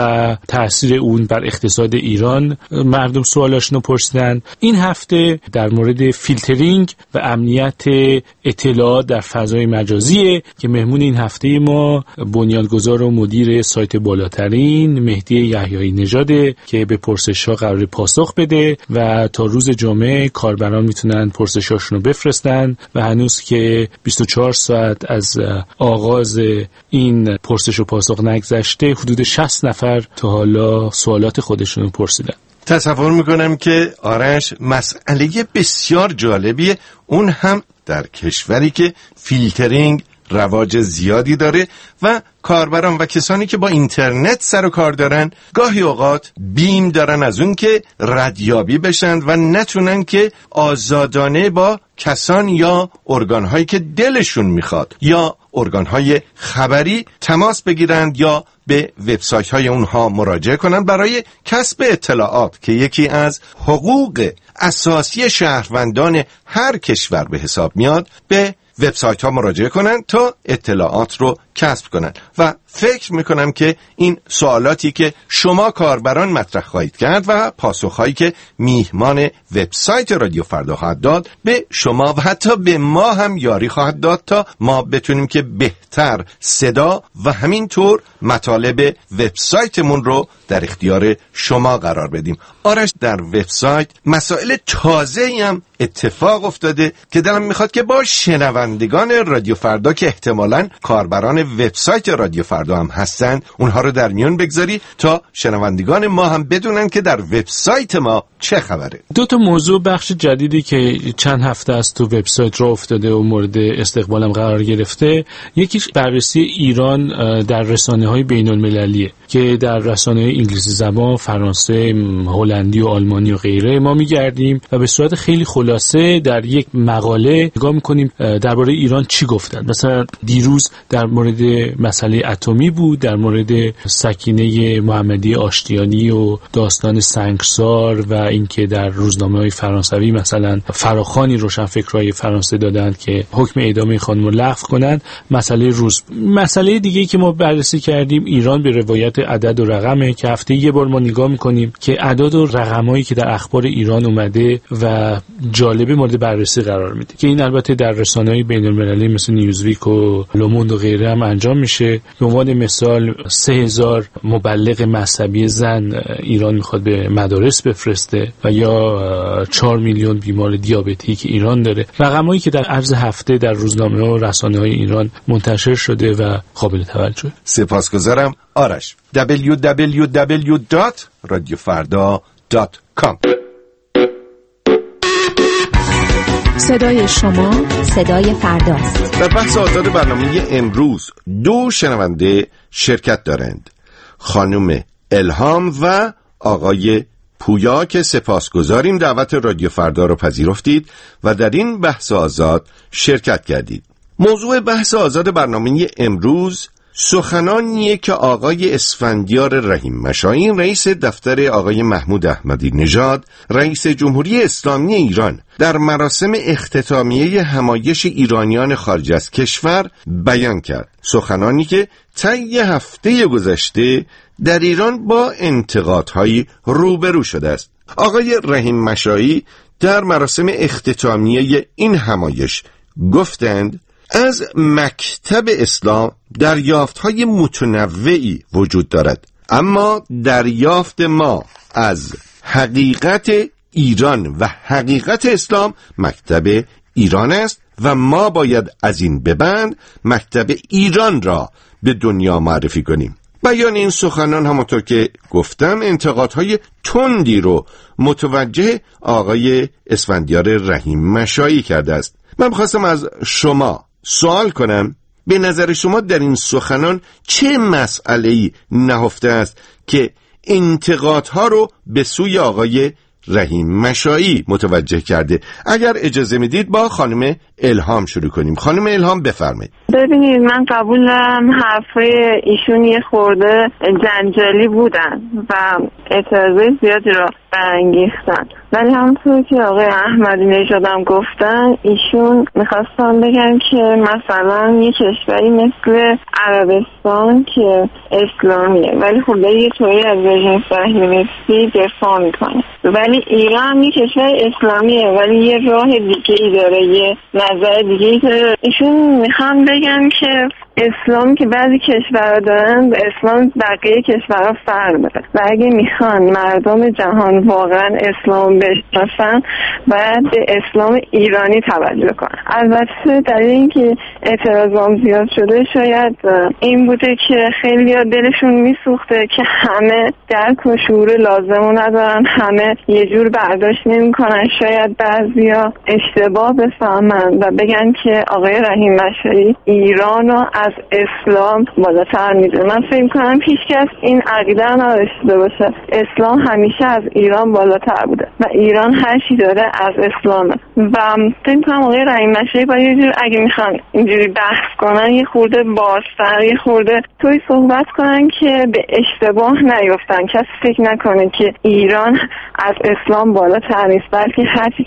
و تاثیر اون بر اقتصاد ایران مردم سوالاشونو پرسیدن. این هفته در مورد فیلترینگ و امنیت اطلاعات در فضای مجازیه که مهمون این هفته ما بنیانگذار و مدیر سایت بالاترین مهدی یحیایی نژاده که به پرسش‌ها قرار پاسخ بده و تا روز جمعه کاربران میتونن پرسشاشونو بفرستن و هنوز که بیست و چهار ساعت از آغاز این پرسش و پاسخ نگذشته حدود شصت نفر تا حالا سوالات خودشونو پرسیدن. تصور میکنم که آرش مسئله بسیار جالبیه، اون هم در کشوری که فیلترینگ رواج زیادی داره و کاربران و کسانی که با اینترنت سر و کار دارن گاهی اوقات بیم دارن از اون که ردیابی بشن و نتونن که آزادانه با کسان یا ارگانهایی که دلشون میخواد یا ارگانهای خبری تماس بگیرند یا به وبسایت های اونها مراجعه کنن برای کسب اطلاعات که یکی از حقوق اساسی شهروندان هر کشور به حساب میاد. به وبسایت ها مراجعه کنن تا اطلاعات رو کسب کنن و فکر میکنم که این سوالاتی که شما کاربران مطرح خواهید کرد و پاسخهایی که میهمان وبسایت رادیو فردا خواهد داد به شما و حتی به ما هم یاری خواهد داد تا ما بتونیم که بهتر صدا و همینطور مطالب وبسایتمون رو در اختیار شما قرار بدیم. آرش، در وبسایت مسائل تازه‌ای هم اتفاق افتاده که دلم میخواد که با شنوندگان رادیو فردا که احتمالاً کاربران وبسایت رادیو فردا هم هستن اونها رو در میون بگذاری تا شنوندگان ما هم بدونن که در وبسایت ما چه خبره. دو تا موضوع بخش جدیدی که چند هفته است تو وبسایت را افتاده و مورد استقبالم قرار گرفته، یکیش بررسی ایران در رسانه‌های بین‌المللیه که در رسانه‌های انگلیسی زبان، فرانسه، هلندی و آلمانی و غیره ما می‌گردیم و به صورت خیلی خلاصه در یک مقاله نگاه می‌کنیم درباره ایران چی گفتن. مثلا دیروز در مورد مسئله اتمی بود، در مورد سکینه محمدی آشتیانی و داستان سنگسار و اینکه در روزنامه‌های فرانسوی مثلا فراخوانی روشنفکرای فرانسه دادند که حکم اعدام خانم رو لغو کنند. مسئله روز مسئله دیگه‌ای که ما بررسی کردیم ایران به روایت عدد و رقمه که هفته یه بار ما نگاه می‌کنیم که اعداد و رقمایی که در اخبار ایران اومده و جالبه مورد بررسی قرار میده که این البته در رسانه‌های بین‌المللی مثل نیوزویک و لوموند و غیره هم انجام میشه. به عنوان مثال سه هزار مبلغ مذهبی زن ایران میخواد به مدارس بفرسته و یا چهار میلیون بیمار دیابتی که ایران داره. رقمایی که در عرض هفته در روزنامه و رسانه‌های ایران منتشر شده و قابل توجه. سپاسگزارم آرش. دبلیو دبلیو دبلیو دات رادیو فردا دات کام. صدای شما صدای فرداست. در بحث آزاد برنامه امروز دو شنونده شرکت دارند، خانم الهام و آقای پویا که سپاسگزاریم دعوت رادیو فردا رو پذیرفتید و در این بحث آزاد شرکت کردید. موضوع بحث آزاد برنامه امروز سخنانیه که آقای اسفندیار رحیم مشایی رئیس دفتر آقای محمود احمدی نژاد رئیس جمهوری اسلامی ایران در مراسم اختتامیه همایش ایرانیان خارج از کشور بیان کرد. سخنانی که طی هفته گذشته در ایران با انتقادهایی روبرو شده است. آقای رحیم مشایی در مراسم اختتامیه این همایش گفتند از مکتب اسلام دریافت‌های متنوعی وجود دارد، اما دریافت ما از حقیقت ایران و حقیقت اسلام مکتب ایران است و ما باید از این ببند مکتب ایران را به دنیا معرفی کنیم. بیان این سخنان همونطور که گفتم انتقادهای تندی رو متوجه آقای اسفندیار رحیم مشایی کرده است. من خواستم از شما سوال کنم، به نظر شما در این سخنان چه مسئله‌ای نهفته است که انتقادها رو به سوی آقای رحیم مشایی متوجه کرده؟ اگر اجازه میدید با خانم الهام شروع کنیم. خانم الهام بفرمایید. ببینید من قبولم حرفای ایشون یه خورده جنجالی بودن و اعتراضای زیادی را برانگیختن، ولی همونطور که آقای احمدی نژادم گفتن ایشون میخواستن بگن که مثلا یه کشوری مثل عربستان که اسلامیه ولی خب یه طوری از رژیم صهیونیستی دفاع میکنه، ولی ایران یه کشور اسلامیه ولی یه راه دیگه ای داره، یه نظر دیگه ای داره. ایشون میخوان بگن که اسلام که بعضی کشورها دارن به اسلام بقیه کشورها فرق داره و اگه میخوان مردم جهان واقعا اسلام بشناسن باید به اسلام ایرانی توجه کنن. البته در این که اعتراضام زیاد شده شاید این بوده که خیلی دلشون میسوخته که همه درک و شعور لازمو ندارن، همه یه جور برداشت نمیکنن، شاید بعضیا اشتباه بفهمن و بگن که آقای رحیم مشایی ایرانو از اسلام بالاتر میدونه. من فکر کنم هیچ کس این عقیده رو نداشته باشه. اسلام همیشه از ایران بالاتر بوده و ایران هر چی داره از اسلامه و فکر کنم آقای رحیم مشایی باید یه جور اگه میخوان اینجوری بحث کنن یه خورده بازتر، یه خورده توی صحبت کنن که به اشتباه نیفتن، کسی فکر نکنه که ایران از اسلام بالاتر نیست، بلکه هرچی که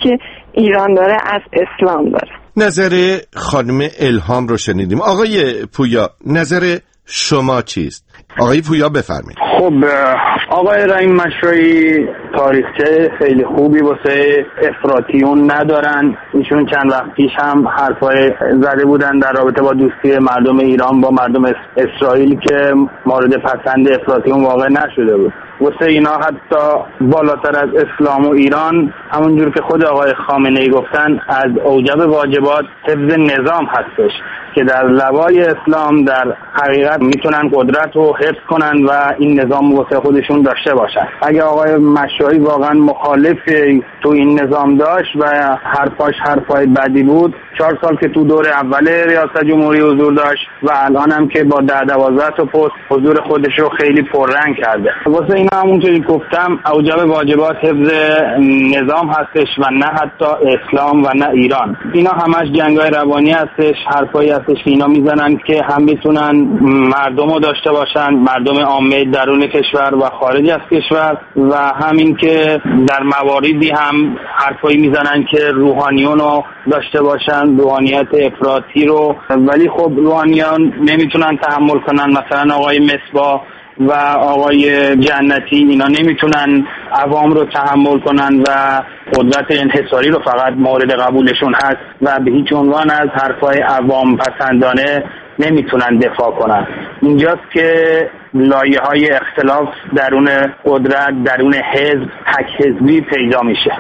ایران داره از اسلام داره. نظر خانم الهام رو شنیدیم. آقای پویا، نظر شما چیست؟ آقای پویا بفرمایید. خب آقای رحیم مشایی تاریخچه خیلی خوبی واسه افراطیون ندارن. ایشون چند وقت پیش هم حرفای زده بودن در رابطه با دوستی مردم ایران با مردم اسرائیل که مورد پسند افراطیون واقع نشده بود. واسه اینا حتی بالاتر از اسلام و ایران، همونجور که خود آقای خامنه‌ای گفتن، از اوجب واجبات حفظ نظام هستش که در لوای اسلام در حقیقت میتونن قدرت رو حفظ کنن و این نظام واسه خودشون داشته باشن. اگه آقای مشایی واقعا مخالف تو این نظام داشت و حرفاش حرفای بدی بود، چهار سال که تو دور اول ریاست جمهوری حضور داشت و الان هم که با ده دوازده تا پست حضور خودش رو خیلی پررنگ کرده. واسه اینا همونطوری گفتم اوجب واجبات حفظ نظام هستش و نه حتی اسلام و نه ایران. اینا همش جنگای روانی هستش، حرفایی هستش که اینا میزنن که هم میتونن مردم رو داشته باشن، مردم عامه درون کشور و خارج از کشور، و همین که در مواردی هم حرفایی میزنن که روحانیون رو داشته باشن، روحانیت افراطی رو، ولی خب روحانیان نمیتونن تحمل کنن. مثلا آقای مصباح و آقای جنتی اینا نمیتونن عوام رو تحمل کنن و قدرت انحصاری رو فقط مورد قبولشون هست و به هیچ عنوان از حرفای عوام پسندانه نمیتونن دفاع کنن. اینجاست که لایه های اختلاف درون قدرت، درون حزب، تک حزبی پیدا میشه.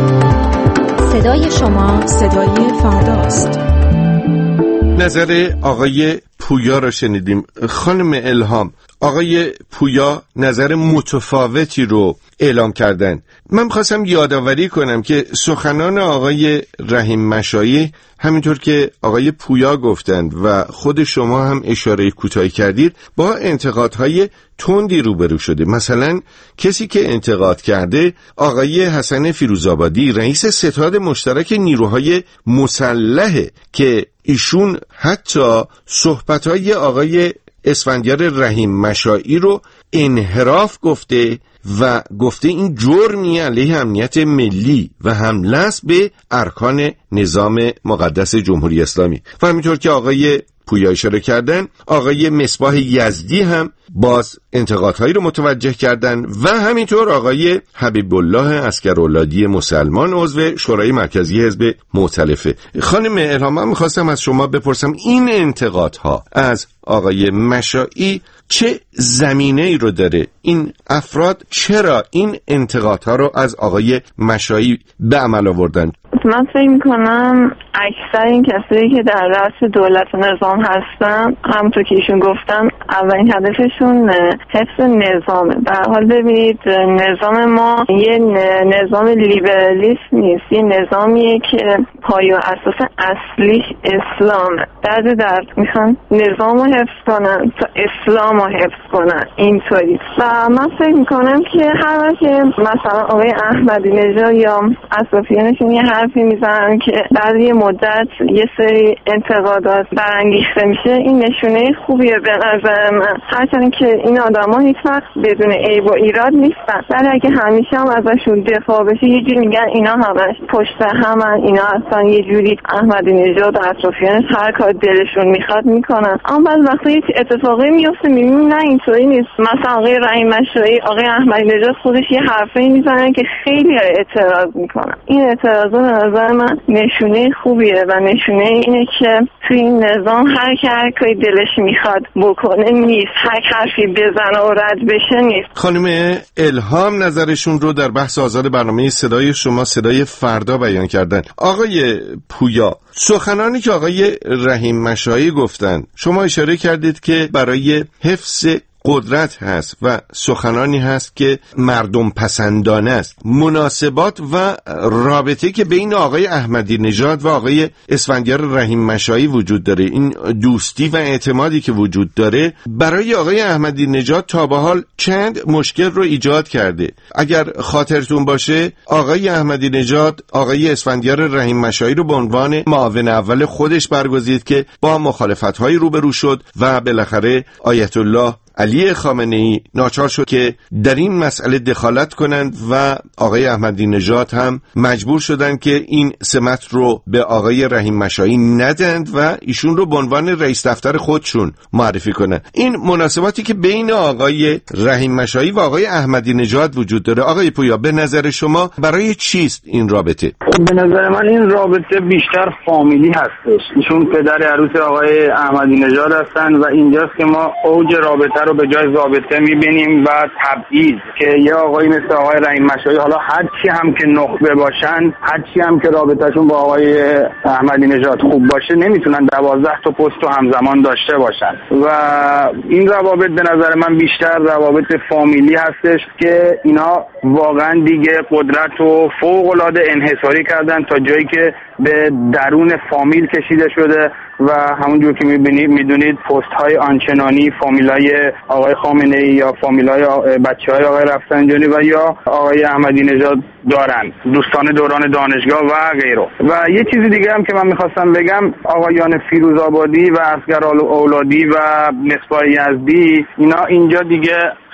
صدای شما صدای فرداست. نظر آقای پویا رو شنیدیم. خانم الهام، آقای پویا نظر متفاوتی رو اعلام کردن. من خواستم یادآوری کنم که سخنان آقای رحیم مشایی، همینطور که آقای پویا گفتند و خود شما هم اشاره کوتاهی کردید، با انتقادهای تندی روبرو شده. مثلا کسی که انتقاد کرده آقای حسن فیروزآبادی، رئیس ستاد مشترک نیروهای مسلحه، که ایشون حتی صحبتهای آقای اسفندیار رحیم مشایی رو انحراف گفته و گفته این جرمی علیه امنیت ملی و حمله است به ارکان نظام مقدس جمهوری اسلامی. و همینطور که آقای پویا اشاره کردن، آقای مصباح یزدی هم باز انتقادهایی رو متوجه کردن و همینطور آقای حبیب الله عسکرولادی مسلمان عضو شورای مرکزی حزب مؤتلفه. خانم الهام، من می‌خواستم از شما بپرسم این انتقادها از آقای مشایی چه زمینه‌ای رو داره؟ این افراد چرا این انتقادها رو از آقای مشایی به عمل آوردن؟ من فکر میکنم اکثر این کسایی که در رأس دولت و نظام هستن، همونطور که ایشون گفتن، اولین هدفشون حفظ نظامه. به هر حال ببینید نظام ما یه نظام لیبرالیسم نیست، یه نظامیه که پایه و اساس اصلیش اسلامه. درد درد میخوان نظام رو حفظ کنن تا اسلام رو حفظ کنن، اینطوری. و من فکر میکنم که هر وقت مثلا آقای احمدی نژاد یا اطرافیانشون یه حرفی میزنن که بعد یه مدت یه سری انتقادات برانگیخته میشه، این نشونه خوبیه به نظر من. هرچند که این آدما هیچ وقت بدون عیب و ایراد نیستن، ولی اگه همیشه هم ازشون دفاع بشه یه جوری میگن اینا همش پشت همن، اینا اصلا یه جوری احمدی نژاد و اطرافیانش هر کار دلشون میخواد میکنن. اما بعد وقتا یه اتفاقی میفته میبینیم نه اینطوری نیست. مثلا آقای رحیم مشایی، آقای احمدی نژاد خودش یه حرفی میزنن که خیلی اعتراض میکنن. این اعتراضا به نظر من نشونه خوبیه و نشونه اینه که توی این نظام هر که هر کاری دلش میخواد بکنه نیست، هر حرفی بزنه و رد بشه نیست. خانم الهام نظرشون رو در بحث آزاد برنامه صدای شما صدای فردا بیان کردن. آقای پویا، سخنانی که آقای رحیم مشایی گفتن، شما اشاره کردید که برای حفظ قدرت هست و سخنانی هست که مردم پسندانه است. مناسبات و رابطه که بین آقای احمدی نژاد و آقای اسفندیار رحیم مشایی وجود داره، این دوستی و اعتمادی که وجود داره، برای آقای احمدی نژاد تا به حال چند مشکل رو ایجاد کرده. اگر خاطرتون باشه، آقای احمدی نژاد آقای اسفندیار رحیم مشایی رو به عنوان معاون اول خودش برگزید که با مخالفت‌های روبرو شد و بالاخره آیت الله علی خامنه‌ای ناچار شد که در این مسئله دخالت کنند و آقای احمدی نژاد هم مجبور شدند که این سمت رو به آقای رحیم مشایی ندند و ایشون رو به عنوان رئیس دفتر خودشون معرفی کنند. این مناسباتی که بین آقای رحیم مشایی و آقای احمدی نژاد وجود داره، آقای پویا به نظر شما برای چیست این رابطه؟ به نظر من این رابطه بیشتر فامیلی هستش. ایشون پدر عروس آقای احمدی نژاد هستن و اینجاست که ما اوج رابطه رو به جای رابطه میبینیم و تبعیض که یه آقای مثل آقای رحیم مشایی، حالا هر چی هم که نخبه باشن، هر چی هم که رابطهشون با آقای احمدی نژاد خوب باشه، نمیتونن دوازده تا پست رو همزمان داشته باشن و این روابط به نظر من بیشتر روابط فامیلی هستش که اینا واقعا دیگه قدرت رو فوق العاده انحصاری کردن تا جایی که به درون فامیل کشیده شده و همونجور که میبینید میدونید پست های آنچنانی فامیلای آقای خامنه ای یا فامیلای بچه های آقای رفسنجانی و یا آقای احمدی نژاد دارن، دوستان دوران دانشگاه و غیره. و یه چیزی دیگه هم که من میخواستم بگم، آقایان فیروزآبادی و اصغر اولادی و مصباح یزدی اینا اینجا دیگه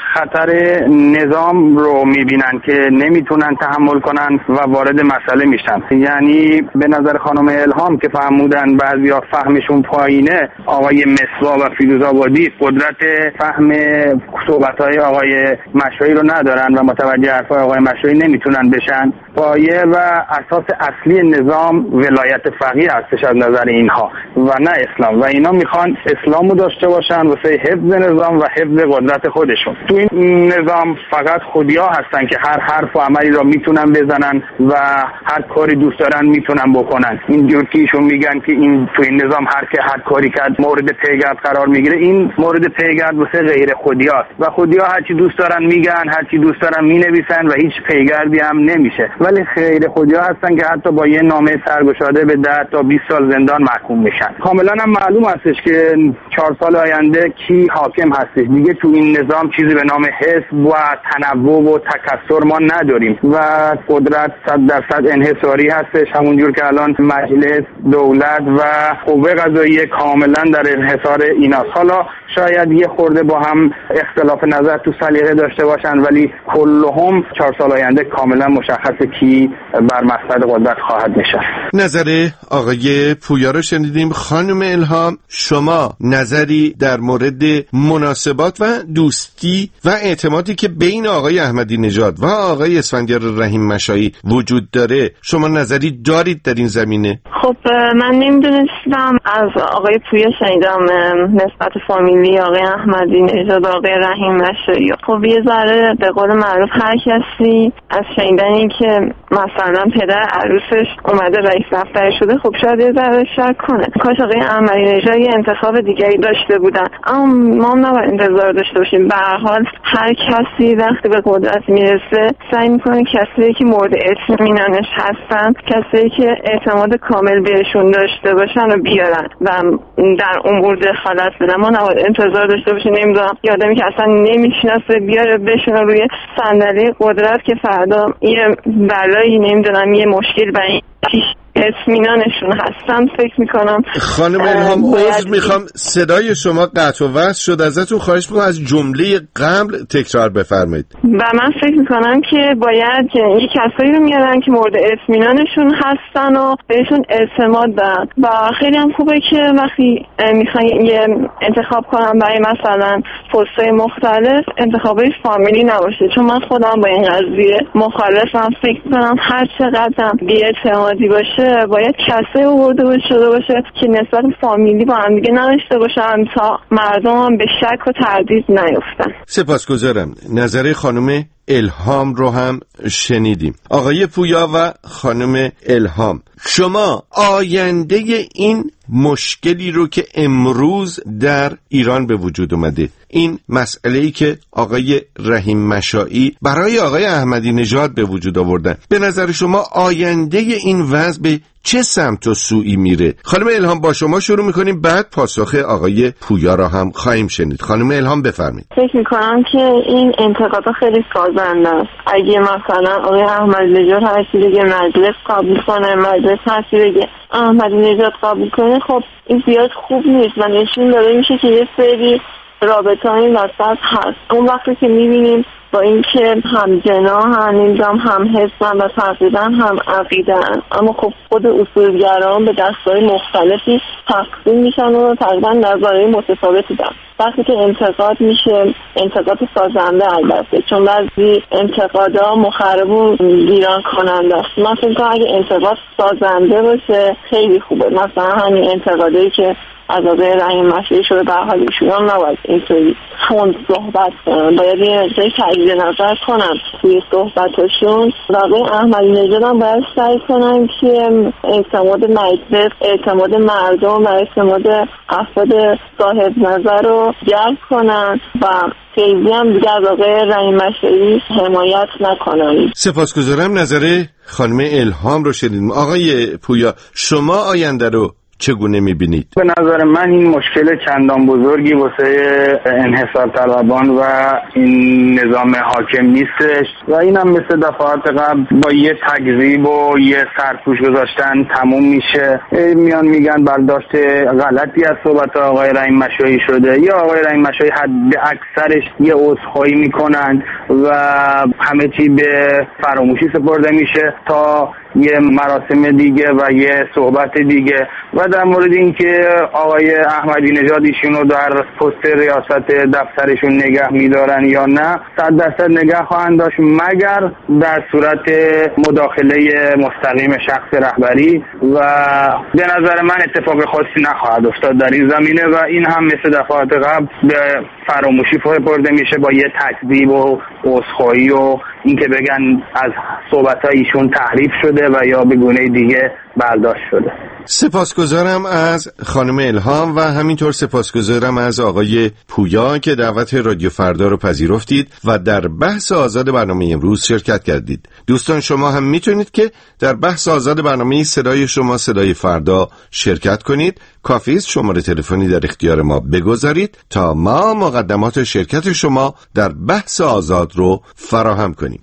خطر نظام رو میبینن که نمیتونن تحمل کنن و وارد مسئله میشن. یعنی به نظر خانم الهام که فهمودن بعضیا فهمشون پایینه، آقای مصباح و فیروزآبادی قدرت فهم صحبت‌های آقای مشایی رو ندارن و متوجه حرفای آقای مشایی نمیتونن بشن. پایه و اساس اصلی نظام ولایت فقیه هستش از نظر اینها و نه اسلام، و اینا میخوان اسلام رو داشته باشن واسه حفظ نظام و حفظ قدرت خودشون. تو این نظام فقط خودیا هستن که هر حرف و عملی را میتونن بزنن و هر کاری دوست دارن میتونن بکنن. اینجور که ایشون میگن که این تو این نظام هر که هر کاری کرد مورد پیگرد قرار میگیره، این مورد پیگرد واسه غیر خودیاست و خودیا هر چی دوست دارن میگن، هر چی دوست دارن مینویسن و هیچ پیگردی هم نمیشه. ولی غیر خودیا هستن که حتی با یه نامه سرگشاده به ده تا بیست سال زندان محکوم میشن. کاملا هم معلوم هستش که چهار سال آینده کی حاکم هستش. دیگه تو این نظام چیزی به نام حزب و تنوع و تکثر ما نداریم و قدرت صد درصد انحصاری هستش، همونجور که الان مجلس، دولت و قوه قضاییه کاملا در انحصار ایناست. حالا شاید یه خورده با هم اختلاف نظر تو سلیقه داشته باشن ولی کلهم چهار سال آینده کاملا مشخصه کی بر مقصد قدرت خواهد نشست. نظر آقای پویا رو شنیدیم. خانم الهام، شما نظری در مورد مناسبات و دوستی و اعتمادی که بین آقای احمدی نژاد و آقای اسفندیار رحیم مشایی وجود داره، شما نظری دارید در این زمینه؟ خب من نمیدونستم، از آقای پویا شنیدم نسبت فامیلی آقای احمدی نژاد آقای رحیم مشایی. خب یه ذره به قول معروف هر کسی از شنیدن این که مثلا پدر عروسش اومده رئیس دفتر شده، خب شاید یه ذره شک کنه. کاش آقای احمدی نژاد یه انتخاب دیگری داشته بودن، اما ما هم نباید انتظار داشته باشیم. به هر حال هر کسی وقتی به قدرت میرسه سعی میکنه کسایی که مورد اطمینانش هستن، کسایی که اعتماد کامل بهشون داشته باشن و بیارن و در امور دخالت بدن. ما نباید انتظار داشته باشیم نمیدونم یه آدمی که اصلا نمیشناسه بیاره بشونه روی صندلی قدرت که فردا یه بلایی نمیدونم یه مشکل و پیش اطمینانشون هستم. فکر میکنم خانم الهام عذر میخوام صدای شما قطع و وصل شد، ازتون خواهش میکنم از جمله قبل تکرار بفرمایید. و من فکر میکنم که باید یک کسایی رو میارن که مورد اطمینانشون هستن و بهشون اعتماد دارن و خیلی هم خوبه که وقتی میخوان یه انتخاب کنن برای مثلا پست‌های مختلف انتخابای فامیلی نباشه، چون من خودم با این قضیه مخالفم. فکر میکنم هر چقدر بی‌اعتمادی باشه باید کسایی آورده شده باشه که نسبت فامیلی با هم دیگه نداشته باشن تا مردم هم به شک و تردید نیفتن. سپاسگزارم. نظر خانم الهام رو هم شنیدیم. آقای پویا و خانم الهام، شما آینده این مشکلی رو که امروز در ایران به وجود اومده، این مسئله‌ای که آقای رحیم مشایی برای آقای احمدی نژاد به وجود آوردن، به نظر شما آینده این وضع به چه سمت و سویی میره؟ خانم الهام با شما شروع میکنیم، بعد پاسخ آقای پویا را هم خواهیم شنید. خانم الهام بفرمایید. فکر میکنم که این انتقادها خیلی سازنده است. اگه مثلا آقای احمدی نژاد هر چیزی بگه مجلس قبول کنه، مجلس هر چیزی بگه احمدی نژاد قبول کنه، خب این زیاد خوب نیست و نشون داده میشه که یه سری رابطه این وسط هست. اون وقتی که میبینیم با اینکه هم جناحن، نمیدونم هم حسن و تقریبا هم عقیدن، اما خب خود اصولگران به دستای مختلفی تقسیم میشن و تقریبا نظرهای متفاوتی دارن. وقتی که انتقاد میشه، انتقاد سازنده البته، چون بعضی انتقادها مخرب و ویران کننده است. من فکر کنم اگه انتقاد سازنده باشه خیلی خوبه. مثلا همین انتقادایی که از آقای رحیم مشایی شده به حال ایشون نباید اینطوری تند صحبت کنن، باید یه جای تجدید نظر کنن توی صحبتاشون. و آقای احمدی نژاد هم باید سعی کنن که اعتماد مجلس، اعتماد مردم و اعتماد افراد صاحب نظر رو جلب کنن و خیلی هم دیگه از آقای رحیم مشایی حمایت نکنن. سپاسگزارم. نظر خانم الهام رو شنیدیم. آقای پویا، شما آینده رو چگونه میبینید؟ به نظر من این مشکل چندان بزرگی واسه انحصار طلبان و این نظام حاکم نیستش و اینم مثل دفعات قبل با یه تکذیب و یه سرپوش گذاشتن تموم میشه. میان میگن برداشت غلطی از صحبت آقای رحیم مشایی شده یا آقای رحیم مشایی حد اکثرش یه عذرخواهی میکنن و همه چی به فراموشی سپرده میشه تا یه مراسم دیگه و یه صحبت دیگه. و در مورد اینکه آقای احمدی نژاد ایشونو در پست ریاست دفترشون نگه میدارن یا نه، صد درصد نگه خواهند داشت مگر در صورت مداخله مستقیم شخص رهبری و به نظر من اتفاق خاصی نخواهد افتاد در این زمینه و این هم مثل دفعات قبل به فراموشی سپرده میشه با یه تکذیب و عذرخواهی و اینکه بگن از صحبت‌های ایشون تحریف شده و یا به گونه دیگه برداشت شده. سپاسگزارم از خانم الهام و همینطور سپاسگزارم از آقای پویا که دعوت رادیو فردا رو پذیرفتید و در بحث آزاد برنامه امروز شرکت کردید. دوستان شما هم میتونید که در بحث آزاد برنامه صدای شما صدای فردا شرکت کنید. کافی است شماره تلفنی در اختیار ما بگذارید تا ما مقدمات شرکت شما در بحث آزاد رو فراهم کنیم.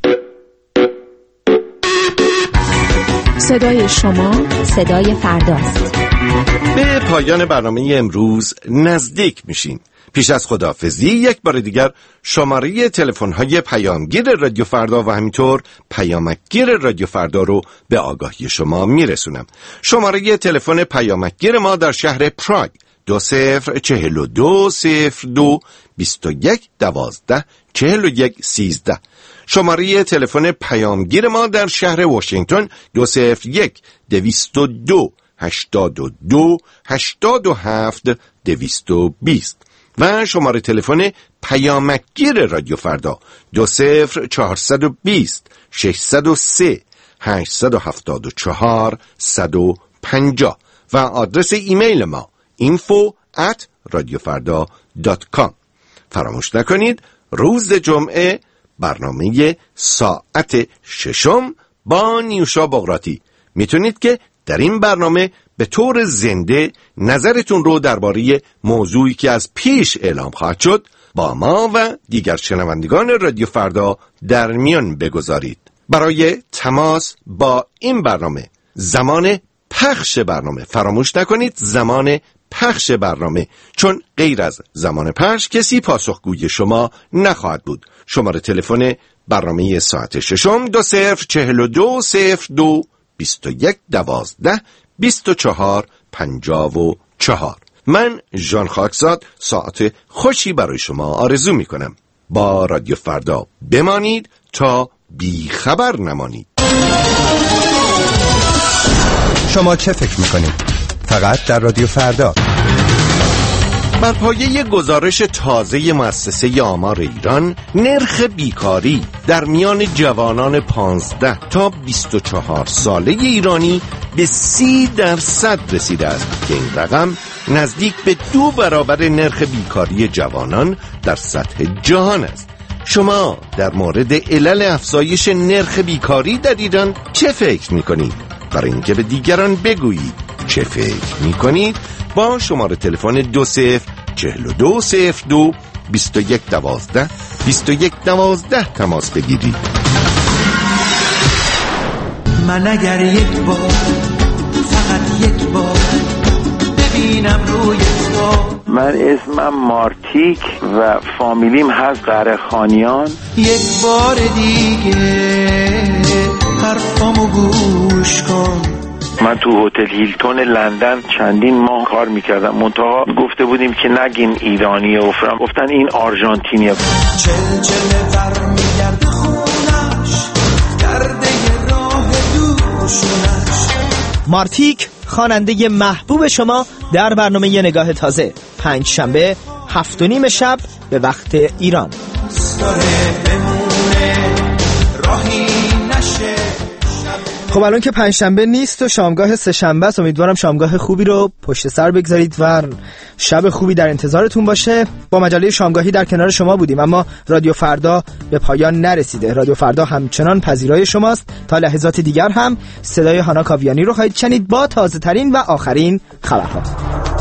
صدای شما صدای فرداست. به پایان برنامه امروز نزدیک میشیم. پیش از خداحافظی یک بار دیگر شماره تلفن‌های پیامگیر رادیو فردا و همینطور پیامکگیر رادیو فردا رو به آگاهی شما میرسونم. شماره تلفن پیامکگیر ما در شهر پراگ دو صفر چهل و دو صفر دو بیست و یک دوازده چهل و یک سیزده. شماره تلفن پیامگیر ما در شهر واشنگتن دو صفر یک دویست و دو هشتاد و دو هشتاد و هفت دویست و بیست و شماره تلفن پیامکگیر رادیو فردا دو صفر چهارصد و بیست ششصد و سه هشتصد و هفتاد و چهار صد و پنجاه و آدرس ایمیل ما info at radiofarda dot com. فراموش نکنید روز جمعه برنامه ساعت ششم با نیوشا بغراتی. میتونید که در این برنامه به طور زنده نظرتون رو درباره موضوعی که از پیش اعلام خواهد شد با ما و دیگر شنوندگان رادیو فردا در میان بگذارید. برای تماس با این برنامه، زمان پخش برنامه، فراموش نکنید زمان پخش برنامه، چون غیر از زمان پخش کسی پاسخگوی شما نخواهد بود. شماره تلفن برنامه ساعت ششم دو صفر چهل و دو صفر دو بیست و یک دوازده بیست و چهار پنجاه و چهار. من ژان خاکزاد ساعت خوشی برای شما آرزو می کنم. با رادیو فردا بمانید تا بی خبر نمانید. شما چه فکر میکنید؟ فقط در رادیو فردا. بر پایه گزارش تازه مؤسسه آمار ایران، نرخ بیکاری در میان جوانان پانزده تا بیست و چهار ساله ایرانی به سی درصد رسیده است که این رقم نزدیک به دو برابر نرخ بیکاری جوانان در سطح جهان است. شما در مورد علل افزایش نرخ بیکاری در ایران چه فکر می‌کنید؟ برای اینکه به دیگران بگویید چه فکر می‌کنید با شماره تلفن دو صفر چهل و دو صفر دو بیست و یک دوازده بیست و یک دوازده تماس بگیرید. من اگر یک بار، فقط یک بار ببینم روی تو من اسمم مارتیک و فامیلیم هست قرهخانیان. یک بار دیگه حرفامو گوش کن. من تو هتل هیلتون لندن چندین ماه کار میکردم، منتها گفته بودیم که نگین ایرانیه و فرام، گفتن این آرژانتینیه. چل چل بر میگرده خونش، گرده راه دوشونش. مارتیک خواننده محبوب شما در برنامه یه نگاه تازه، پنج شنبه هفت و نیم شب به وقت ایران. خب الان که پنج شنبه نیست و شامگاه سه شنبه است، امیدوارم شامگاه خوبی رو پشت سر بگذارید و شب خوبی در انتظارتون باشه. با مجله شامگاهی در کنار شما بودیم، اما رادیو فردا به پایان نرسیده. رادیو فردا همچنان پذیرای شماست. تا لحظات دیگر هم صدای هانا کاویانی رو خواهید شنید با تازه ترین و آخرین خبرها.